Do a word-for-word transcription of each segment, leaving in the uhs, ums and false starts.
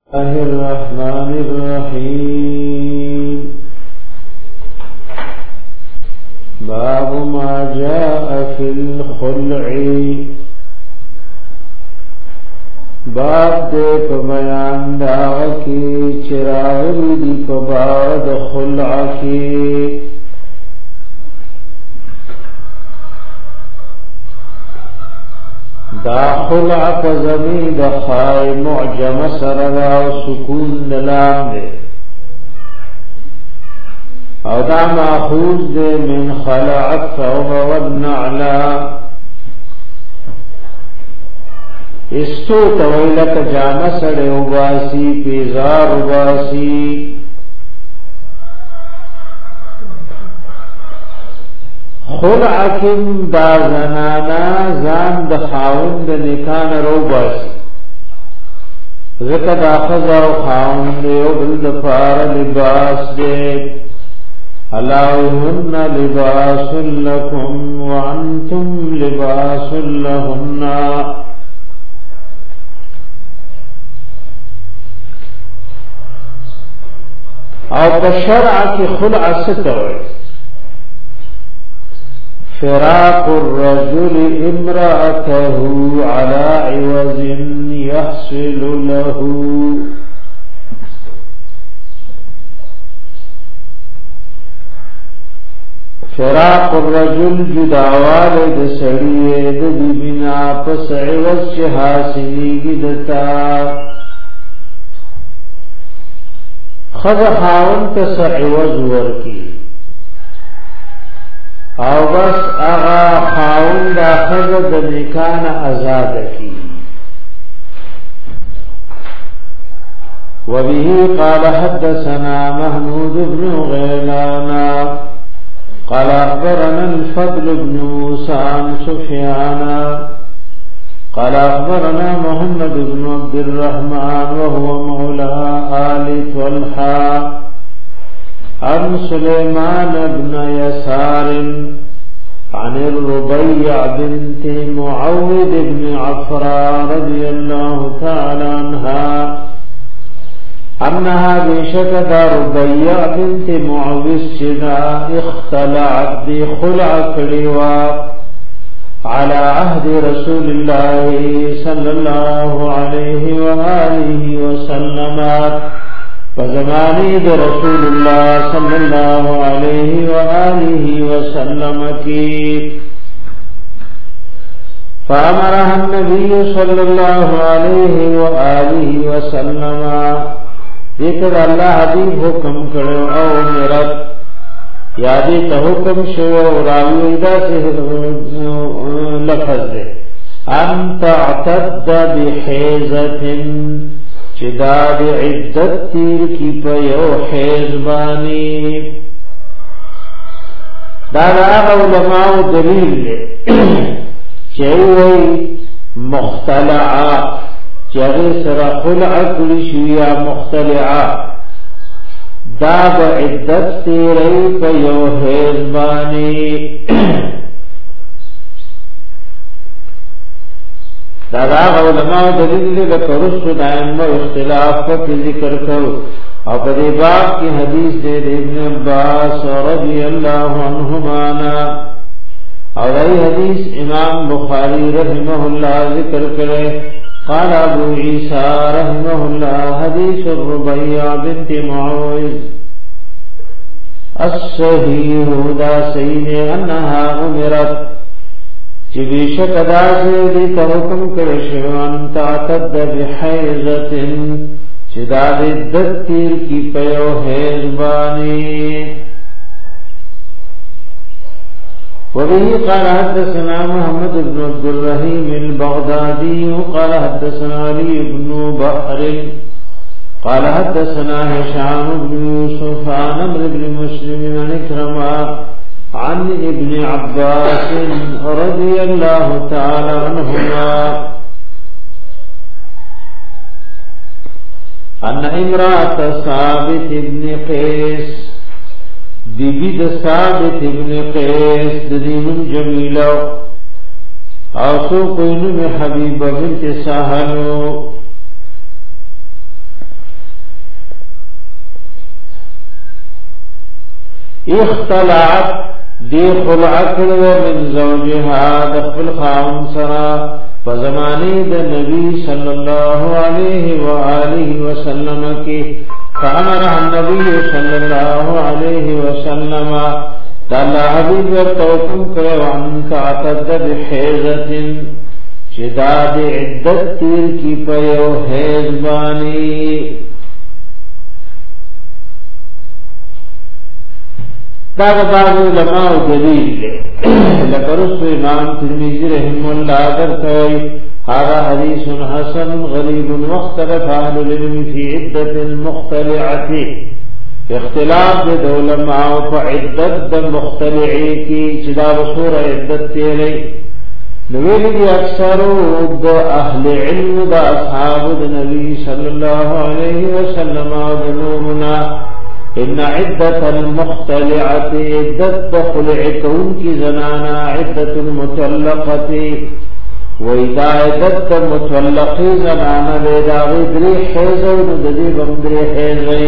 الله الرحمن الرحيم باب ما جاء في الخلع باب دے په بیان دا کی چراغ دی په باب د خلع کی دا خلع په زمین د خای معجم سره او سکون دلام دے او دا ماخوذ دے من خلع الثوب والنعلا استو تویلک جامع سڑے وباسی پیزار وباسی خلع کم دا زنانا زان د خاوند د نکان رو باسی ذکر دا خضا و خاوند یو بل دفار لباس دے علاوهن لباس لکم وانتم لباس لهن او پشرع کی خلع ستوئی فراق الرجل امرأته على عوض يحصل له فراق الرجل جداوال د سړی د بنا پس عوض چې حاصلېږي دتا خذ خاون ته عوض ورکی او بس اغا خاون دا خذ د نکان آزاد کی وبه قال حدثنا محمود بن غيلان قال اخبرنا الفضل بن موسى عن سفيان قال اخبرنا محمد بن عبد الرحمن وهو مولى آل طلحة عن سليمان بن يسار عن الربيع بنت معوذ بن عفراء رضي الله تعالى عنها انها بشكد ربيع بنت معوذ شدا اختلعت بخلع كريوا على عهد رسول الله صلى الله عليه وآله وسلم فزمانی د رسول الله صلی الله علیه و آله وسلم کی فامرها النبي صلی الله علیه و آله وسلم ذکر الله حبیب حکم کړو او مرد یادی ته حکم شو راوی دا لفظ ده انت اعتد بحیزه چې دا د عدت تیر کی په یو حیز باندې دا هغه علماء دلیل دی چې وی مختلعه چې سره خلع کړی شو یا مختلعه دا د عدت تیر په یو حیز باندې دا دا علماء دلیل له پرستو دائمه اختلاف په ذکر کړو او په دې باب کې حدیث دی ابن عباس رضی الله عنهما او دای حدیث امام بخاری رحمه الله ذکر کړي قال ابو عیسی رحمه الله حدیث الربيع بنت معوذ الصحیح دا صحیح انها امرت چې بیشک ادا دې ته حکم کړی شو ان تعتد بحیزه چې دا دې د تیر کی په یو حیز باندې وبه قال حدثنا محمد بن عبد الرحيم البغدادي قال حدثنا علي بن بحر قال حدثنا هشام بن يوسف عن عمرو بن مسلم عن إكرمة عن ابن عباس رضي الله تعالى عنهما ان امرأة ثابت ابن قيس ببيد ثابت ابن قيس دين جميلة آسو کوئی نمی حبیبہ بنت ساحلو اختلعت دی خلعکل من زوجها دخل خاون سرا فزمانی دا نبی صلی اللہ علیہ وآلہ وسلم کی فامرہ النبی صلی اللہ علیہ وسلم دا اللہ حبیب ورطوکم کرے وعنکا عتد بحیزت شداد عدت تیر کی پیو حیزبانی دا بعض علماء دلیل لے لکرس امام ترمذی رحم اللہ درتوی هذا حدیث حسن غریب واختلف اهل العلم في عدة المختلعة اختلاف دے علماء فعدت مختلعی کی چدا بصور عدت تیرے نویلی دی اکثر دا اہل علم دا اصحاب دا نبی صلی اللہ علیہ وسلم ودنومنا ان عدت المختلعت عدت خلعتون کی زنانا عدت المطلقت وإذا عدت مطلقی زنانا بیدا غدری حیزو نددی بمدری حیزوی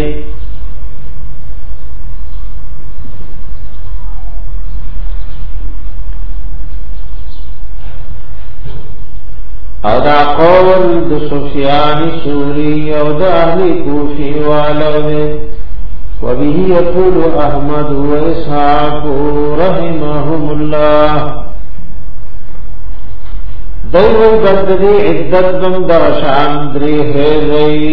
او دا قول د سفیان سوری او دا اهل کوفی والو دے وبه يقول احمد واسحاق رحمهم الله دیو بدری عدت بم درشان دری ہے رئی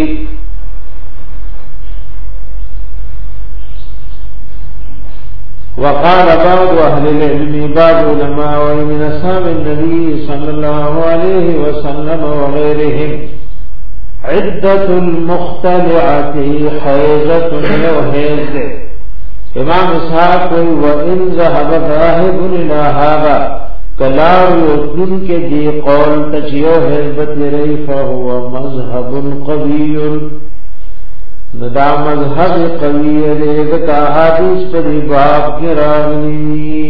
وقال بعض اهل العلم بعض علماء ومن اصحاب النبي صلى الله عليه وسلم وغيرهم عدة المختلعة حيزة وحيز امام اسحاق وان ذهب ذاهب الى هذا کلاو یقین کے دی قول تچیو حزبت لرئی فهو مذهب قوی ندا مذهب قوی دے دکا حدیث پر باب کی راغلی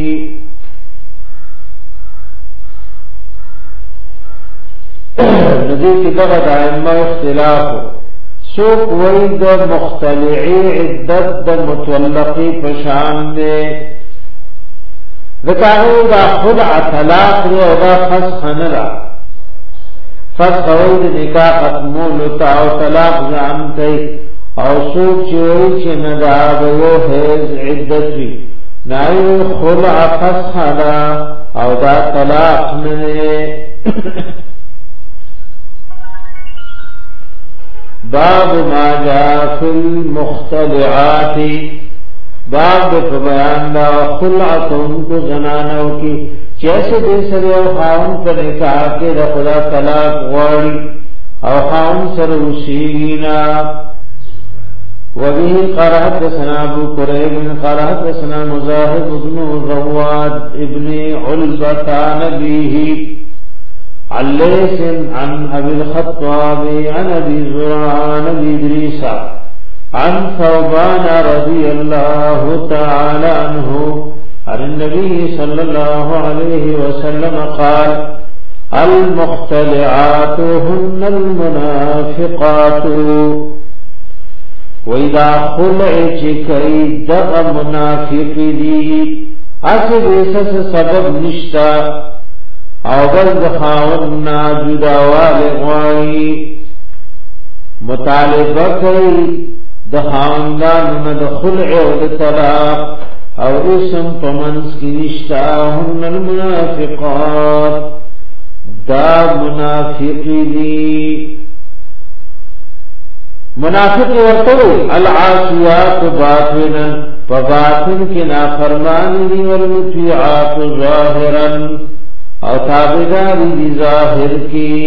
ندی کی دغت ائمہ اختلاف سوق وید مختلعی عدت د متولقی پشان دے ذکرو دا خلع طلاق دی او دا فسخ نرا فسخ وید نکاح ختمول تا او طلاق زانتی او سوک چوئی چی ندا بیو حیز عدت وی نایو خلع فسخ دا او دا طلاق نرے باب ما جاء فی المختلعات باب دے بیان دا خلعتون کو زنانو کی جیسے دے سرے او خاون پر نکاح کے دا خدا طلاق غواری او خاون سر وسینا وبه قرأت سنا ابو قريب قرأت سنا مزاحم بن رواد ابن علبة نبيه عليس عن ابي الخطاب عن ابي زرع عن ابي ادريس عن ثوبان رضي الله تعالى عنه عن النبي صلى الله عليه وسلم قال المختلعات هن المنافقات وإذا خلع چکی دغ منافق دی اصل اساس سبب نشتا او بل دخاوننا جداوال غوائی مطالبه کئی دخاندان د خلع او د طلاق او اسم پمنس کی نشتا هن المنافقات دا منافقی دی منافق ورتو العاصیات باطنا فباطن کی نافرمانی دی والمطیعات ظاہرا او تابداری دی ظاہر کی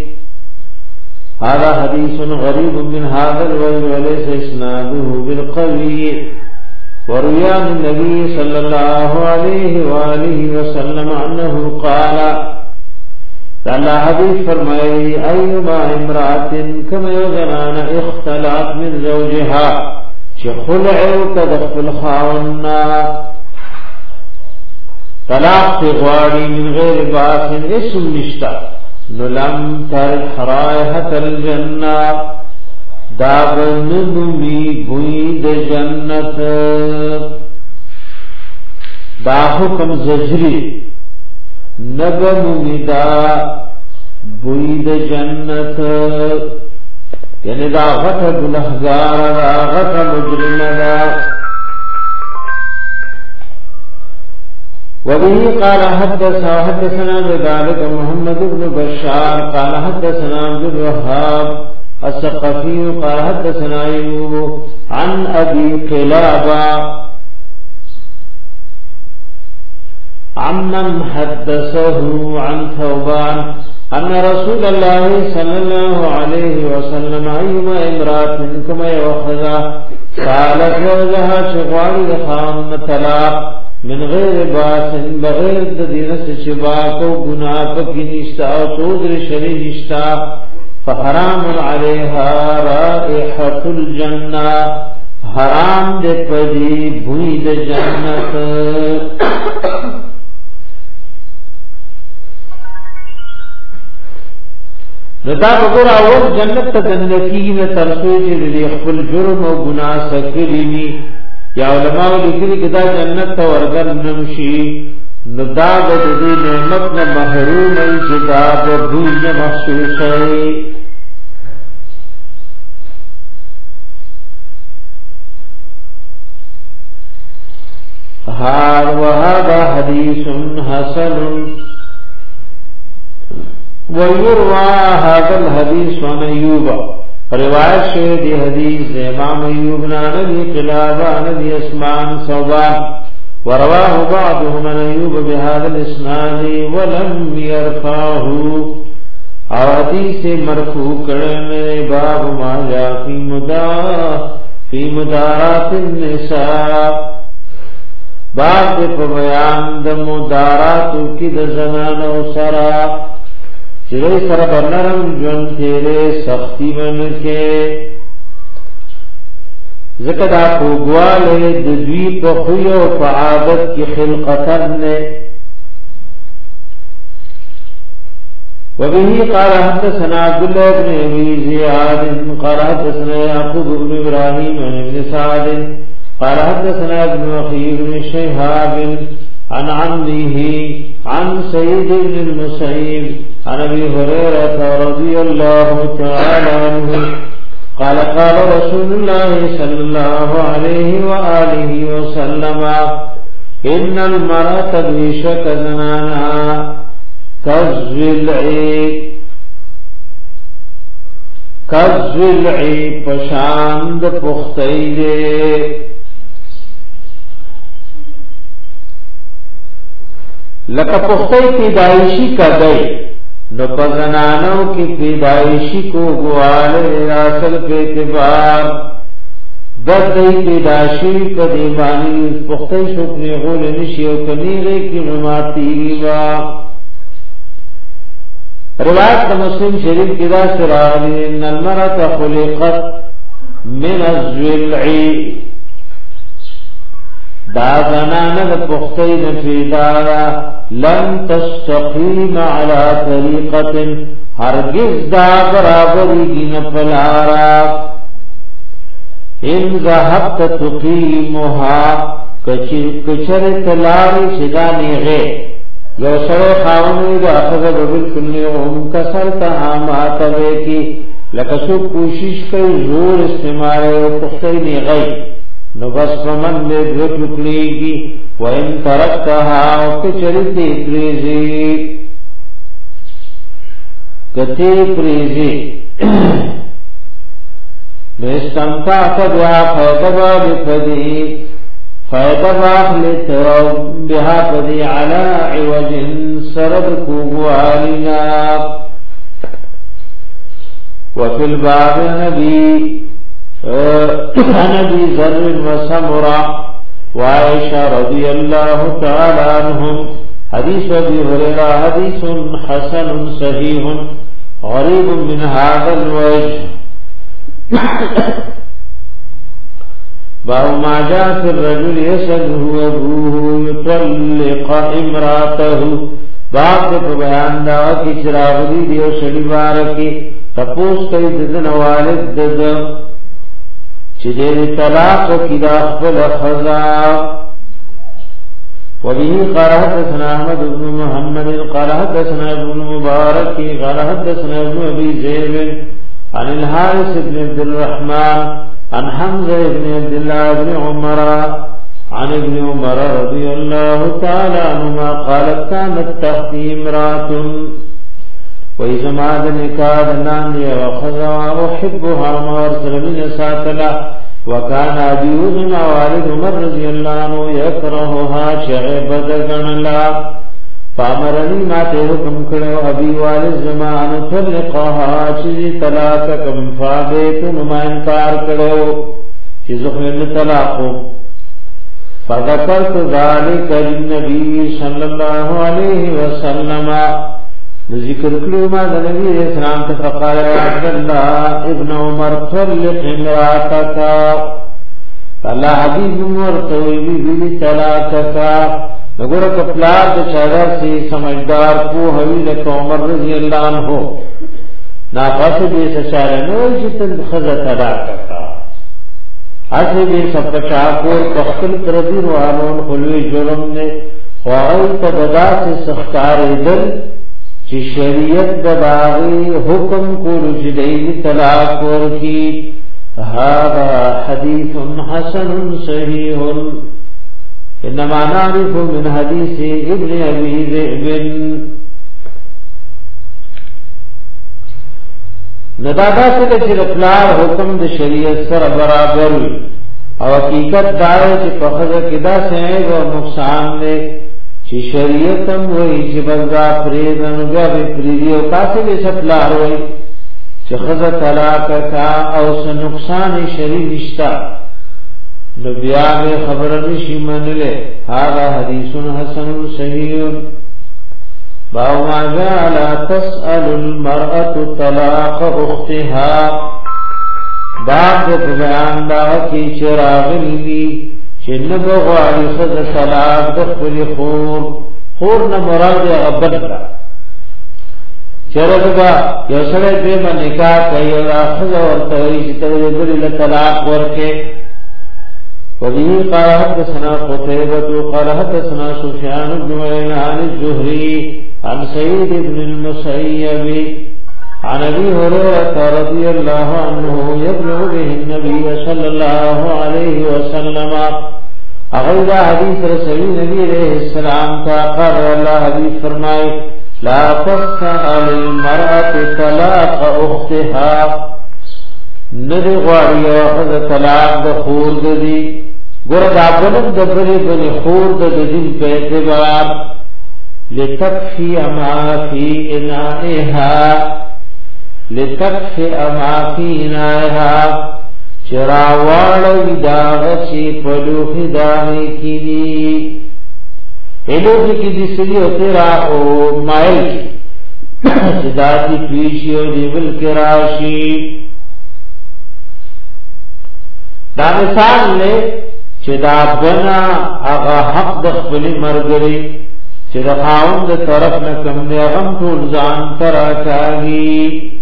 هذا حديث غريب من هذا الوجه وليس اسناده بالقوي وروي عن النبي صلى الله عليه واله وسلم انه قال تعالى حديث فرمائے ايما امراه كما يزنان اختلعت من زوجها خلع تدخل خاونا طلاق غواری من غیر باس اسم نشتا نلم ترح رائحة الجنة دابن نمی بوید جنت دا حکم زجری نبم ندا بوید جنت یعنی دا غټ گنہگار دا غټ مجرم دا وبه قال حدثنا حدثنا بذلك محمد بن بشار قال حدثنا عبد الوهاب الثقفي قال حدثنا ايوب عن ابي قلابه عمن حدثه عن ثوبان ان رسول الله صلى الله عليه وسلم ايما امراه كما يوخذا قالت زوجها شغال خام طلاق من غیر باسن بغیر د دینه شباک او گناہ پکې نشتا او توذر شری نشتا فحرام علیها رائحه الجنه حرام دې پدی بوئی د جنت ندا وګور اول جنت ته دنکی نه ترسو چې خپل جرم او گناہ سکرینی یا علماء لیکلي کدا جنت ته ورګر نمشي نو دا د دې نعمت نه محروم ای چې دا د دوی نه محسوس وي هار وهذا حديث حسن ويروى هذا الحديث عن ايوب روایت شوی دی حدیث امام ایوب نبی قلابہ نبی اسمان صوبان ورواه بعضهم عن ایوب بهذا الاسناد ولم يرفعه او حدیث مرفوع کرنے باب ما جاء في مدا في مدارات النساء باب په بیان د مدارات کی د زنانو سره چرے سر برنرم جون تیرے سختی من کے ذکر پوگوالے دوی پا خویو پا عادت کی خلقتن نے وبه قال حدثنا عبد الله بن ابي زياد قال حدثنا يعقوب بن ابراهيم عن ابن سعد قال حدثنا ابن اخي بن شهاب عن عمه عن سيد بن المسيب عن ابي هريره رضي الله تعالى عنه قال قال رسول الله صلى الله عليه واله وسلم ان المرأة بشك زنانا كالضلع كالضلع پشاند پختئی دے لکه پختئی پیدائشی کدئی نو پزنانو کی پیدائشی کو گواله اصل په اعتبار ددئی پیدائشی کدی معنی پختئی شکری غول نشی او کنیغه کی نماتی وا روایت مسلم شریف کی دا سراغلی ان المرأة خلقت من الضلع دا زنانه د پختۍ نه پیدا لم تستقیم علی طریقه هرگز دا برابرېږي نه پلارا ان ذهبت تقیمها کچر تلاری شدا نیغه یو سره خاونی دا اخذ بالکل هم کسرتها ماتوي کی لکه څو کوشش کوي زور استعمال او پختۍ نیغه نو بس فمن میں دو ٹکڑی کی وَإِن تَرَكْتَهَا وَكَچَرِتِ پریزی کتی پریزی نستمتعت بها فیدبا بفدی فیدبا اخلتو بها فدی علا عوج سرد کوبوالنا وفي الباب نبی عن ابي ذر وسمرة وعائشة رضي الله تعالى عنهم حديث ابي هريرة حديث حسن صحيح غريب من هذا الوجه باب ما جاء في الرجل يسأله ابوه يطلق امراته باب په بیان دا چې چراغلی دیو شړی بار کې تپوس کوي د والد د چې دې طلاق کی دا خپل خزا وبه قال حدثنا احمد بن محمد قال حدثنا ابن مبارك قال حدثنا ابن ابي زيد عن الحارث بن عبد الرحمن عن حمزه بن عبد الله بن عمر عن ابن عمر رضي الله تعالى عنهما قالت كانت تحتي امراه وإذا ما ذنكاد نامي وخذوا أحبها مرسل من ساتلا وكان أبي وزن والد عمر رضي الله عنه يكرهها شعبة غنلا فأمرني ما تحكم کرو أبي والد زمان طلقها چیزی طلاقکم فابیتن ما انکار کرو چیزو خیل طلاقو فذكرت ذلك للنبي صلى الله عليه وسلم ذکر کړو ما د نبی اسلام ته فقال عبد الله ابن عمر طلق امراتك الله حبيب عمر ته وی وی طلاقك وګوره کپلار د چاغر سي سمجھدار کو هوی د عمر رضی الله عنه نافس دې سچاره نو چې تل خزه طلاقك اته دې سپچا کو تخل تربي روانون خلوی جرم نه خوای ته ددا سے سختار دل چې شریعت د باغی حکم کول چې دې طلاق ورکی هذا حديث حسن صحيح انما نعرف من حديث ابن ابي ذئب ندادا څخه چې خپلار حکم د شریعت سره برابر او حقیقت دا چې په خزه کې دا څه او نقصان دی چې شریعت هم وایي چې بلدا پریدن بیا به پریدي او تاسو به خپلار وایي چې خزه طلاق کا او څه نقصان شری نشتا نو بیا به خبر نشي منله هاذا حدیث حسن صحیح باو ما جعل تسأل المرأة طلاق اختها باب بیان دا کی چراغلی چن بغواړي خذ طلاق د خپل خور خور نه مراد ابد دا چرګه یو سره دې باندې نکاح کوي او اخذ ورته وي چې ته دې له طلاق ورکه وبه قال حدثنا قتيبة قال حدثنا سفيان بن عيينة عن الزهري عن سعيد بن المسيب عن ابي هريرة رضي الله عنه يبلغ به النبي صلى الله عليه وسلم اغير حديث رسول النبي عليه السلام قال الله حديث فرمائے لا تسأل المرأة طلاق اختها ندی غواړي او د طلاق د خور دی ګور دا بلد د بری بلی خور د دین په اعتبار لتکفي ما في انائها لتکفي ما في انائها چراوال وداغ چی پلوخی داغی کینی الوخی کی دی سری و تیرا او مائل صداتی پیشی و دیبل کراشی دا مثال لے چې دا بنا هغه حق د خپل مرګري چې د خاوند طرف نه کم دی هغه ټول ځان ترا کوي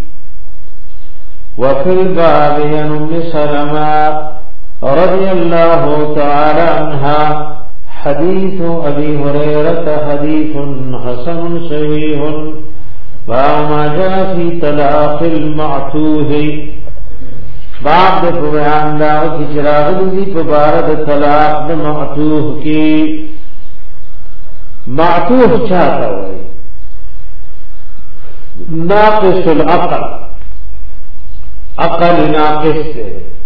وفي الباب عن ام سلمة رضي الله تعالى عنها حديث ابي هريرة حديث حسن صحيح وما جاء في طلاق المعتوه باب د بیان دا چې چراغ دې په بار د طلاق د معتوه کې معتوه چاته وایي ناقص العقل عقل ناقص ده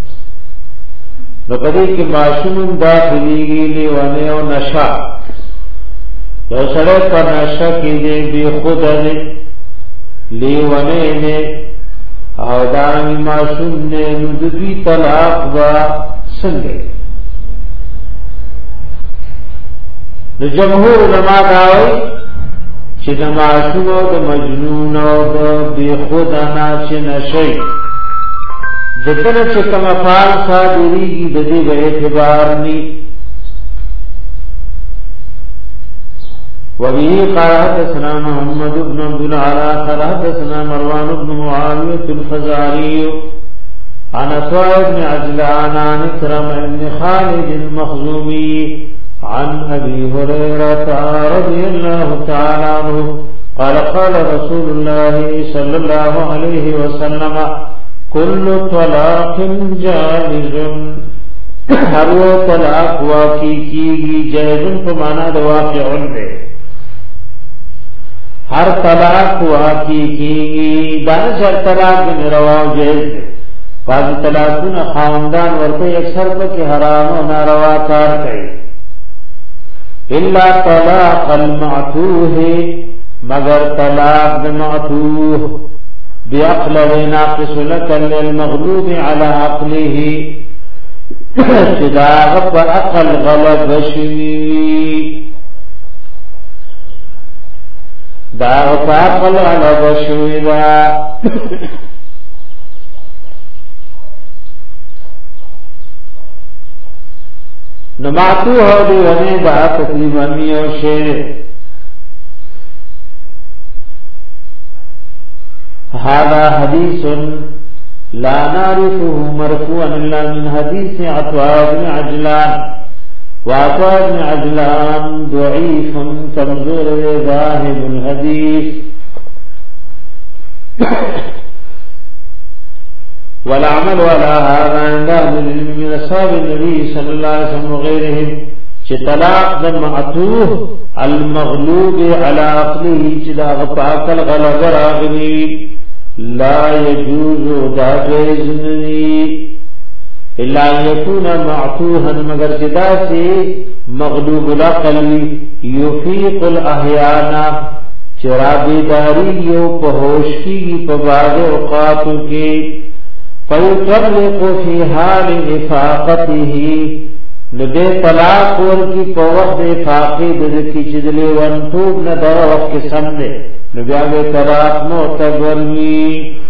نو پدې کې معصوم داخليږي لیونه او نشا یو سره په نشا کې دې به خود نه لیونه نه او دارنگی معصوم نے ندوی طلاق با سنگے نو جمهور علماء داوئی چی دا معصوم او دا مجنون او دا بی خود انا چی نشئی دتنا چی کم افعال صادری کی بدی با اعتبار نی وبه قال حدثنا محمد بن عبد العلا قال حدثنا مروان بن معاوية الفزاري عن عطاء بن عجلان عن اكرم بن خالد المخزومي عن ابي هريره رضي الله تعالى عنه قال قال رسول الله صلى الله عليه وسلم كل طلاق جائز هر طلاق واقع کیږي جائز په معنا د واقع ده هر طلاق واقع کیږي دا هر طلاق نه روا جائز ده بعض طلاقونه خاوندان ورته اکثر په حرام او ناروا کار کوي الا طلاق المعتوه مگر طلاق المعتوه بعقل ناقص لك للمغلوب على عقله صداغ فأقل غلب شوي داغ فأقل غلب شوي دا نمعتوه دی ونی دا تقریبانی و شیر هذا حديث لا نعرفه مرفوعا الا من حديث عطاء بن عجلان وعطاء بن عجلان ضعيف كمزور ذاهب الحديث والعمل على هذا عند اهل العلم من اصحاب النبي صلى الله عليه وسلم وغيرهم چې طلاق د معتوه المغلوب على عقله چې دا غفاقل غلبه راغلي لا يجوز دا جائز نہیں الا يكون معتوها مگر جدا سے مغلوب العقل يفيق الاحيان چرابی داری یو پہوش کی په بعض اوقات کې فيطلق في حال افاقته نبه طلاق ورکی په وخت افاقه د کی چې دلې ونټوب نه در وخت کې سم ده نو بیا به طلاق معتبر وي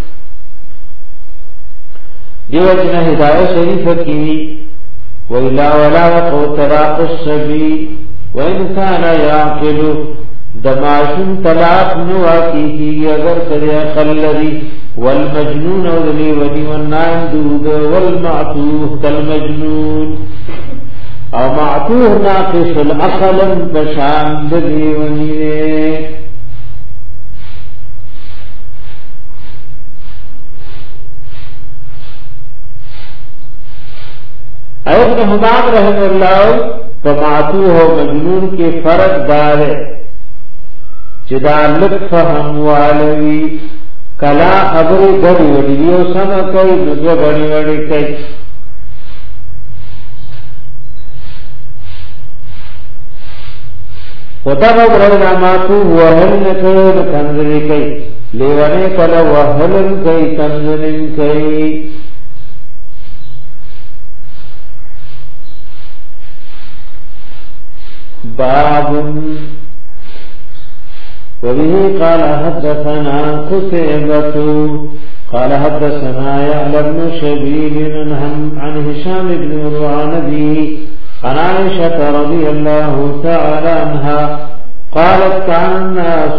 دیو جن هدایت شریف کی ویلا ولا وقو طلاق الصبي وان كان يعقل دماشن طلاق نو واقعي اگر کړي عقل لري والمجنون ولي ودي والنائم دود والمعتوه كالمجنون او معتوه ناقص العقل بشان دلی ونیره ابن حمام رحم اللہ فمعتوه و مجنون کے فرق دار ہے چدا لطف فهم والوی کلا خبری گڑی وڑی دیو سم کوئی ندو گڑی وڑی کئی وطبع برناماتو وحل نکل کنزلی کئی لیوانے کلا وحلن کئی کنزلن کئی باب وبه قال حدثنا قتيبة قال حدثنا يعلى بن شبيب عن هشام بن عروة عن عائشة رضي الله تعالى عنها قالت كان الناس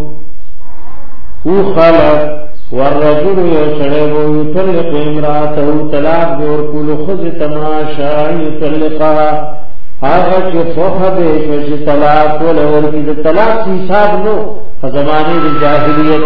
وخلت والرجل يشرب يطلق امرأته طلاق وركل خذ تماشا يطلقها هغه چې فوخه به چې طلاق ولا ورکی د طلاق حساب نو په زمانه د جاهلیت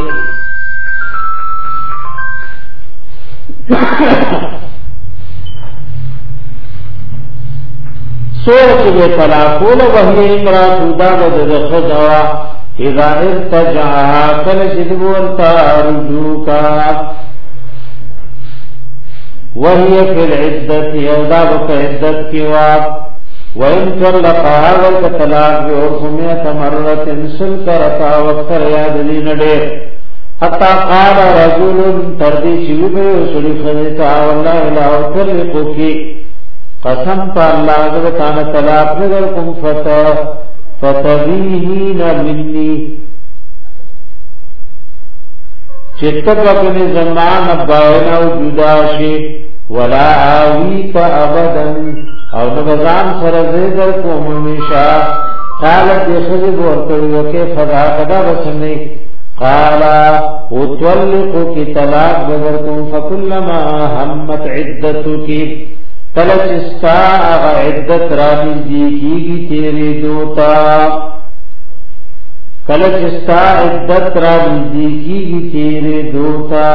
سوچ به طلاق ولا وهي امراه داغه د خدوا اذا ارتجع کل جدول ترجوکا وهي في العدة يودا بقعدت کی واق وَإِن طَلَّقَهَا وَالْكَطَلَاقِ بِعُرْفُمِيَةَ مَرَّةٍ سُلْكَرَتَا وَقْتَرْ يَادْ لِنَدِرْ حَتَّى قَالَ رَجُلٌ تَرْدِي شِوِبَيُ سُلِخَذِتَا وَاللَّهِ لَا أُطَلِّقُكِ قسم پا اللہ اگرتانا طلاق نگرکم فتبیہین منی چتک اپنی زمان ابائنا و جداشی ولا آویک ابدا او نبزان سر زیدر کو ممیشا قالت دیخذی بورتویو کے فدا قدا بسنی قالا اتولقو کی طلاق بگرکم فکلما همت عدتو کی کله چې ستا هغه عدت را نزدیکیږي تیرې دوتا کله چې ستا عدت را نزدیکیږي تیرې دوتا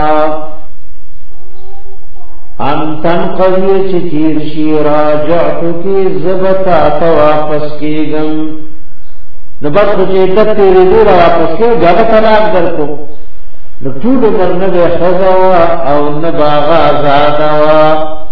ان تنقضی چې تیر شي راجعتو کې زبتا ته واپس کېږم نو بس چې عدت تیرې دو را واپس کېږم بیا به طلاق درکو نو ټول عمر نه به ښځه وه او نه به هغه ازاده وه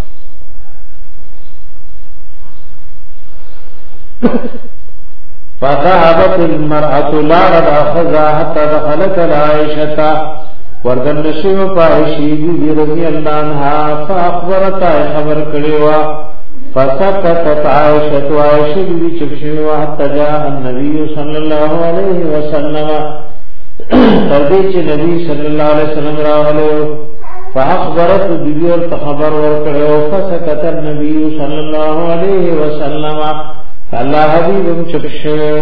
فذهبت المرأة لارد أخذها حتى دخلت العائشة وردن نشیو پایشی بی رضی اللہ عنها فاخبرتا خبر کریوا فسکتت عائشة عائشة بی چکشیوا حتى جاء النبي صلى الله عليه وسلم تردیچ نبی صلی اللہ علیہ وسلم راغلیو فاخبرت بی ورت خبر ورکڑیو فسکت النبي صلی اللہ علیہ وسلم اللہ حبیبم چکشیو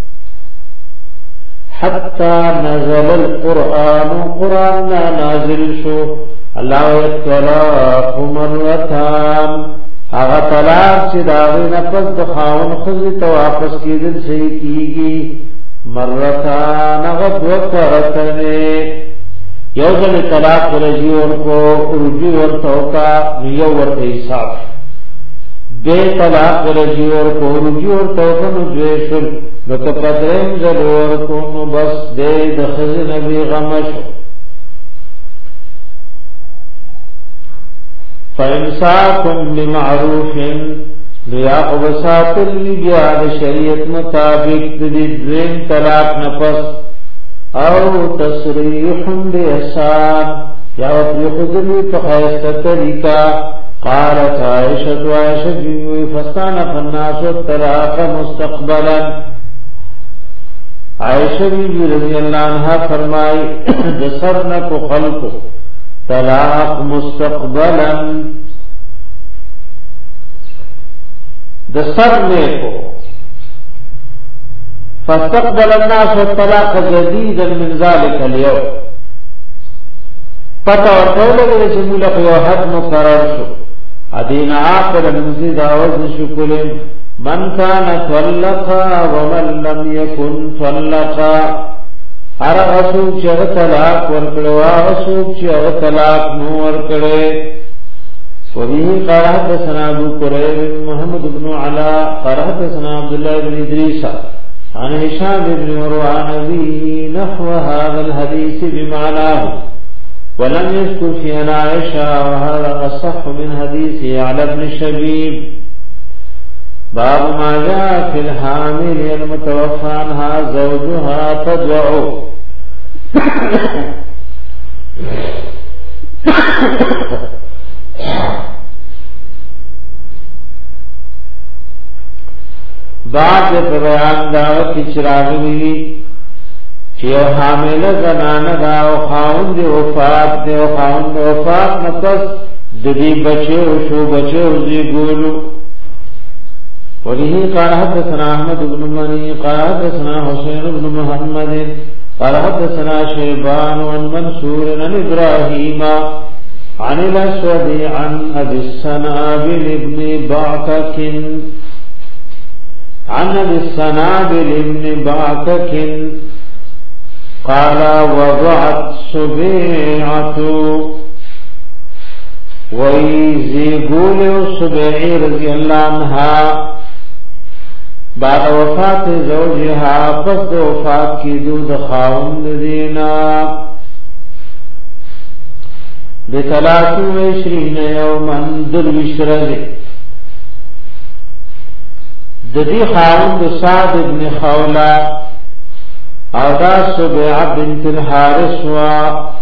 حتى نزل القرآن قرآن نازل شو الله يطلق مرتان اغا طلاق چی داغی نفس دخاون خزی تو واپس کیدل صحیح کیگی مرتان اغا دوکرتنے یوزل طلاق رجی ورکو رجی ورتوکا یو ورد حساب بے طلاق رجی ورکو رجی ورتوکا نجویشل نو که پدرین ضرور کنو بس دے دخز نبی غمشو فَإِمْسَاكُمْ بِمَعْرُوفٍ لیاقو بساتل بیاد شریعت مطابق دی دوین طلاق نفس او تصریح بِإِحْسَانٍ یا اپنی خودلی فخیست طریقہ قالت عائشة عائشة جوی فستانف الناس الطلاق مستقبلا عائشہ بی رضی اللہ عنہ فرمائی دسرن کو خلق طلاق مستقبلا دسرن کو فاستقبل الناس الطلاق جديدا من ذلك اليوم پتہ ورکول لگے چې موږ په حد مقرر شو ادین عاقل مزید आवाज شکلم من كان طلقا ومن لم يكن طلقا هر اسوک چې طلاق ورکړو اسوک چې طلاق نو ورکړي وبه قرات سنا ابو قريب محمد بن علاء قرات سنا عبد الله بن ادريس عن هشام بن مروان ابي نحو هذا الحديث بمعناه ولم يذكر في عائشة وهذا أصح من حديث على ابن شبيب باب ما جاء في الحامل المتوفى عنها زوجها تضع بعد بیان دعوت چراغوی چیو حامل زنان دا او خاون دی وفات دی او خاون دی وفات نفس دی بچه و شو بچه و زی گولو وله قال حدثنا احمد بن مني قال حدثنا حسين بن محمد قال حدثنا شيبان عن منصور عن ابراهيم عن الاسود عن ابي السنابل بن بعكك عن ابي السنابل بن بعكك قال وضعت سبيعة ويزي قول سبيعي رضي الله عنها بعد وفات زوجها پس د وفات کی دود خاوند دینا بثلاث وعشرين يوما درویش رضی د دې خاوند سعد بن خوله او دا سبيعة بنت الحارث وا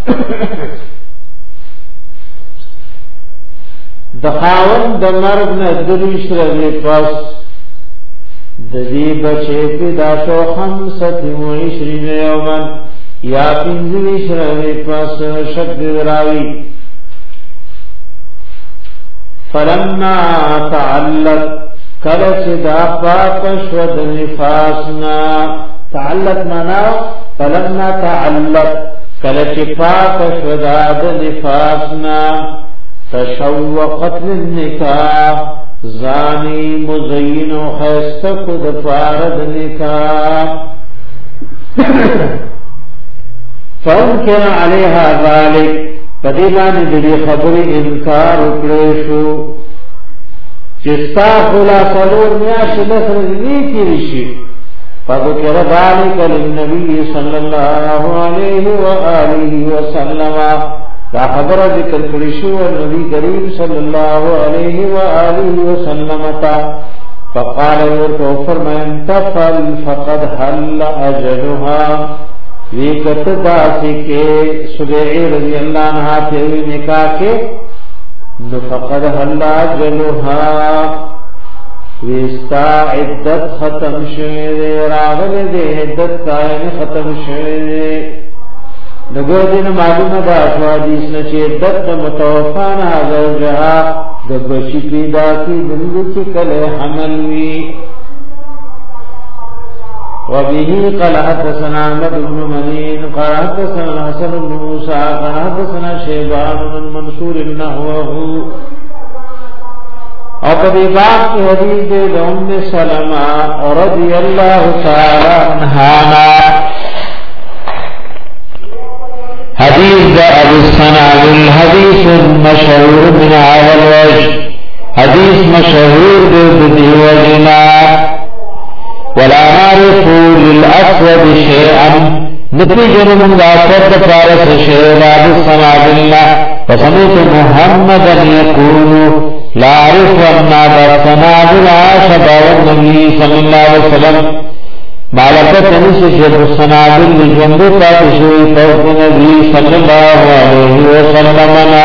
د خاوند د مرګ نه درویش رضی پس د دې بچې پیدا شو خمسة وعشرين يوما یا پنځه شرعي پس شد راوي فلما تعلق کله چې دا پاک شو د نفاسنا تعلق معنا فلما تعلق کله چې پاک شو د نفاسنا تشوقت للنکاح زانی مزین و خیستک دفارد نکاح فانکر علیها ذالک فدیبانی دی خبر انکار اکریشو چستا خلاصلور میاش لسر نیکی رشی فذکر ذالک للنبی صلی اللہ علیہ وآلہ وسلم دا خبر ذکر کرشو النبی کریم صلی اللہ علیہ وآلہ وسلم تا فقال ورکو فرمائن تفل فقد حل اجلها ویکت داسی کے سبعی رضی اللہ عنہ تیوی نکاح کے فقد حل اجلها ویستا عدت ختم شوئے راغل دے عدت قائم ختم شوئے نگو دین معلوم دا حدیث نچے عدت متوفانا زوجها دبچی پیدا کی دلو کی کل حملوی وبه قال حدثنا احمد بن منين قال حدثنا الحسن بن موسى قال حدثنا شيبان بن منصور نحوه اور کبھی باب کی حدیث ام سلمہ رضی اللہ تعالی عنہا حدیث ابو السنابل الحدیث مشهور من هذا الوجه حدیث مشهور بدی وجنا ولا نعرف للأسود شيئا نتيجة من الأسود فارس شيئا ابو السنابل وسمعت محمدا يقول لا أعرف أن ابا السنابل عاشب النبي صلى الله عليه وسلم معلقة نسي شيخ السنابل لجنبتا تشوي فوق النبي صلى الله عليه وسلم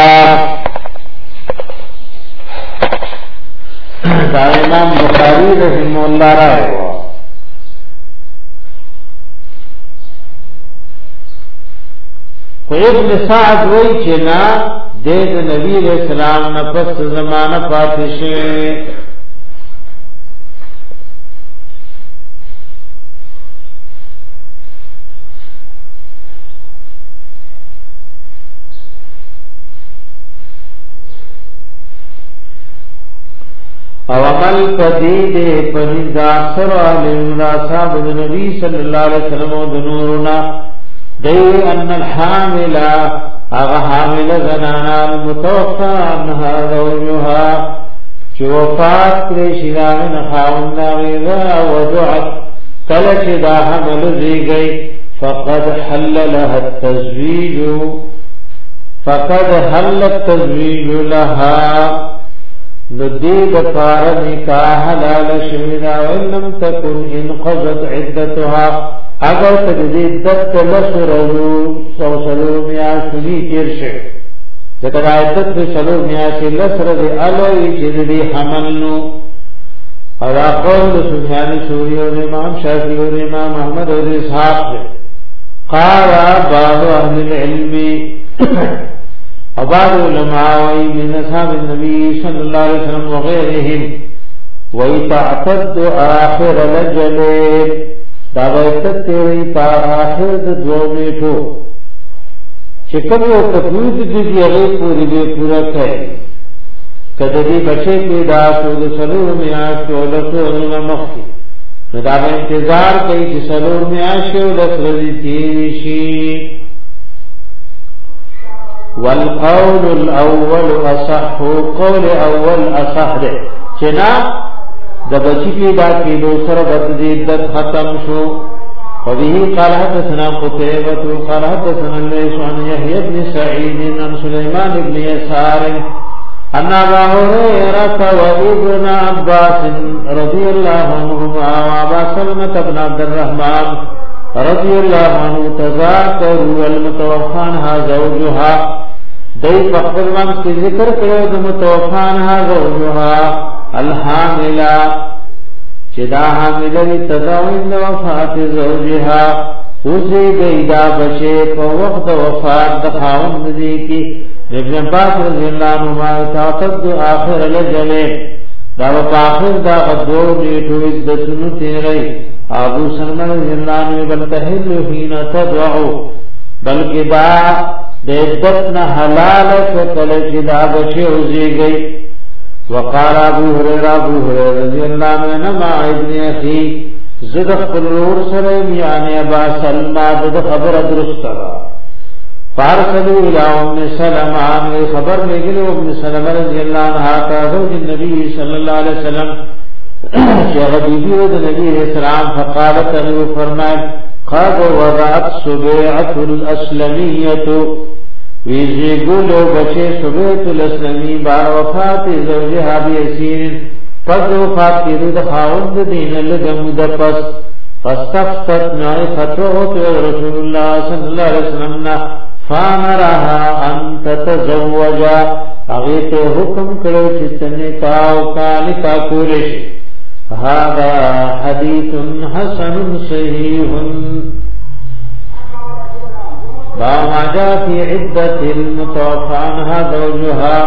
دا امام بخاری رحمه الله رائے خو ابن سعد وی چنا دید نبی علیہ السلام نفس زمانہ پاتشے او عمل پدید پنید اکثر اہل اصحاب النبی صلی اللہ علیہ وسلم و دنورنا دی ان الحامل اغا حامل زنانا المتوفى عنها زوجها چو وفات کریشی داغن خاوندہ غیظا ودعت کلچ دا حمل زیگئی فقد حل لها التزویج فقد حل التزویج لها ندید پار نکاح حلال شوینا وَإِلَّمْ تَكُنْ انقضت عدتها اگر تجدید دت لسرلو سو سلو میاشنی تیرشه ذکر عدت سلو میاشی لسر دی علوی چیز دی حملنو اور قول سفیان سوری اور امام شافعی اور امام احمد اور اسحاق قال بعض اهل العلم وبعض العلماء من اصحاب النبي صلى الله عليه وسلم وغيرهم ويتعتد آخر الأجل دا ويتعتد تیوی پا آخر دو میٹو چکم و تفوید دیدی اغیب پوری بے پورا کھائے کدی بچے پیدا شد سلور میں آشو لسو اغینا مخی دا انتظار کئی چی سلور میں آشو لسرزی تیشی والقول الاول اصح قول اول اصح ده چنا د بچی پیدا کی دوسر بد عدت ختم شو وبه قال حدثنا قتيبة قال حدثنا ليس عن يحيى بن سعيد عن سليمان بن يسار ان ابا هريرة وابن عباس رضي الله عنهما وابا سلمة بن عبد الرحمن رضي الله عنه تذاكروا المتوفى عنها زوجها دای فقر من کی ذکر کرو د متوفانها زوجها الحاملا چدا حامل تداوین وفات زوجها اوسی گیدا بچے په وخت وفات د خاوند دی کی ابن عباس رضی الله عنهما تعقد اخر الاجل دا په اخر دا غدو نیټو عدتونو تیری ابو سلمہ رضی الله عنه بل تهل حين تدعو بلکې دا د عدت نه حلال شو کله چې دا بچي اوځي گئی وقال ابو هريره ابو هريره رضی اللہ عنہ ما ابن اخي زد قرور سلم یعنی ابا سلمہ د خبر درست را فارسلوا الى ام سلمہ عن خبر لے گئے ام سلمہ رضی اللہ عنہا کا زوج النبي صلی اللہ علیہ وسلم شیخ بیبی و نبی علیہ السلام فقالت له فرمائے قد وضعت سبيعة الاسلمية ویزی گولو بچے سبیعة الاسلمی بار وفات زوجها بیسیر پس وفات کی رود خاوند دین لدم دپس فاستفتت نائی فتوحت رسول اللہ صلی اللہ علیہ وسلم فامرها ان تتزوجا اغیت حکم کرو چتنے کاو کالکا کولش هذا حدیث حسن صحیح ما جاء في عدة المتوفى عنها زوجها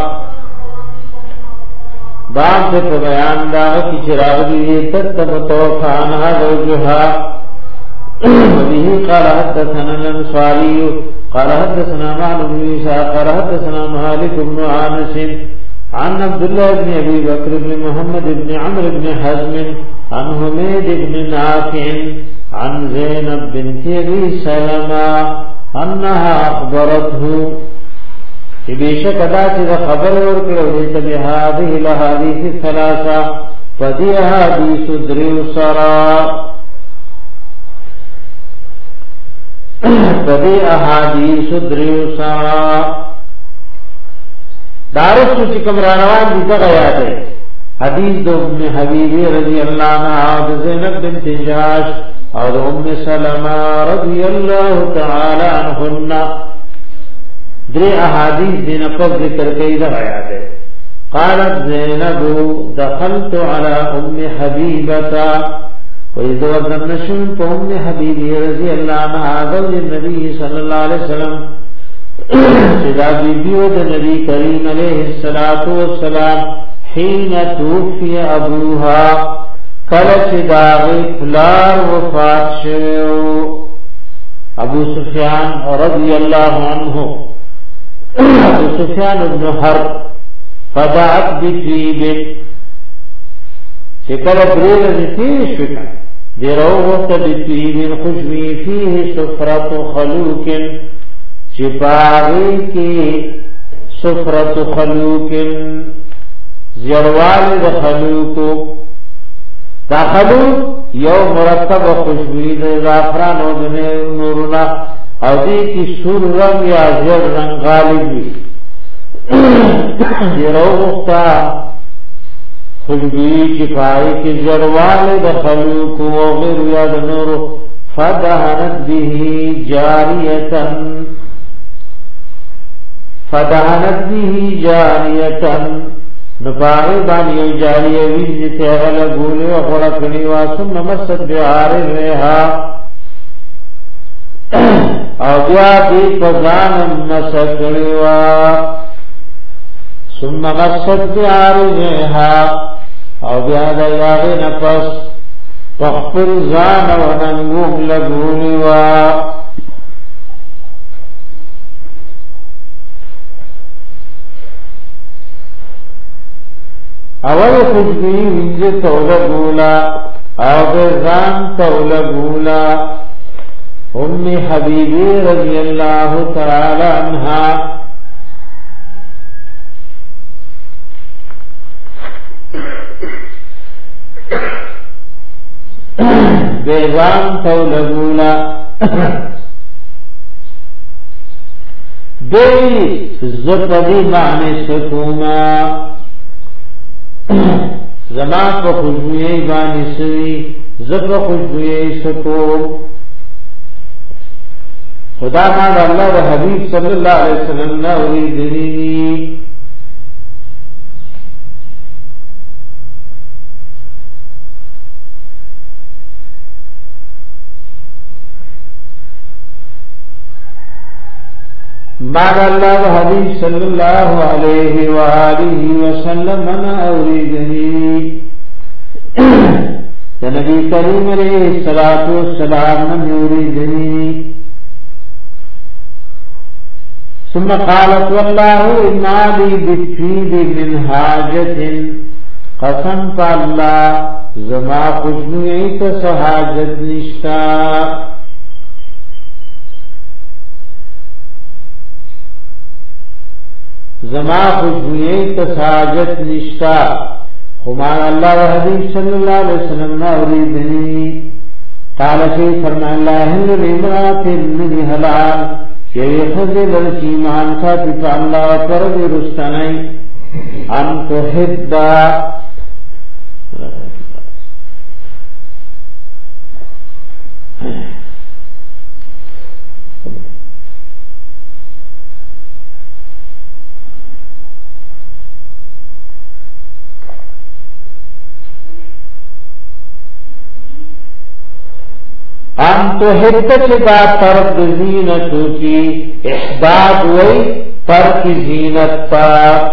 باب دے بیان دا کی چراغ دی عدت متوفى عنها زوجها وبه قال حدثنا الانصاري قال حدثنا معن بن عيسى قال حدثنا مالك بن انس عن عبد الله بن ابي بكر بن محمد بن عمرو بن حزم عن حميد بن نافع عن زينب بنت ابي سلمة انها اخبرته کہ بیشک ادا چیز خبر ورکڑو دیتا بهذه الاحادیث الثلاثه فدی احادیث دریو سرا فدی احادیث دریو سرا دارستو چکم رانوان دیتا غیا دے حدیث دو ام حبیبی رضی اللہ عنہ زینب بنت جاش اور ام سلمہ رضی اللہ تعالی عنہن دری احادیث دین پر ذکر کئی دغیا دے قالت زینب دخلت على ام حبیبتا وإذ وزنشن ام حبیبی رضی اللہ عنہ زوج النبی صلی اللہ علیہ وسلم صدا بیبیو دا نبی کریم علیہ السلام حین توفی ابوها کلچ داغی فلار وفات شویو ابو سفیان رضی اللہ عنہ ابو سفیان ابن حرب فدعت بطیب چکل بریل نتیش فکر دیرو وقت بطیب خوشوی فیه سفرت خلوک چپاغی کی سفرت خلوک زیروال دا خلوکو دا خلوک یو مرتب خوشبوئی دا زعفران و دنے نورنا او دی کی سور رنگ یا زیر رنگ غالب وی زیرو وقتا خوشبوئی چپاغی کی زیروال دا خلوکو و غیر یا دا نورو فدهنت به جاریتا فدهنت به جاریتا نفاغی بانی یو جاریه ویزی تیغل گولی و خورکنی واسم مست بیار ریحا او بیا دی پزانم مسکڑی و سم مست بیار ریحا او بیا دیاغی نفس تخفر زان و ننگوم لگولی و اول خوشبوئی وینجی تولگولا او بزان تولگولا ام حبیبی رضی اللہ تعالی عنہا بزان تولگولا دی زفدی معنی سکوما زمان پا خوشبوئی بانی سوی زفر خوشبوئی سکو خدا مان اللہ و حبیب صلی اللہ علیہ وسلم نوری دنینی مان اللہ و حبیب صلی اللہ علیہ وآلہ وسلم من اوریدنی نبی کریم علیہ السلام من اوریدنی ثم قالت والله إنا لي بالطيب من حاجة قسم فالله زما خوشبوئی ته حاجت نشتا زما خوشبوئی ته حاجت نشتا خما الله و حبیب صلی الله علیه وسلم اوریدنی قال شی فرمان الله للمرات من حلال یہ خذل الایمان ساتھ الله پر رستنی ان تحب ان تو حدت دا طرف زینتو کی احداد وی پر کی زینت پا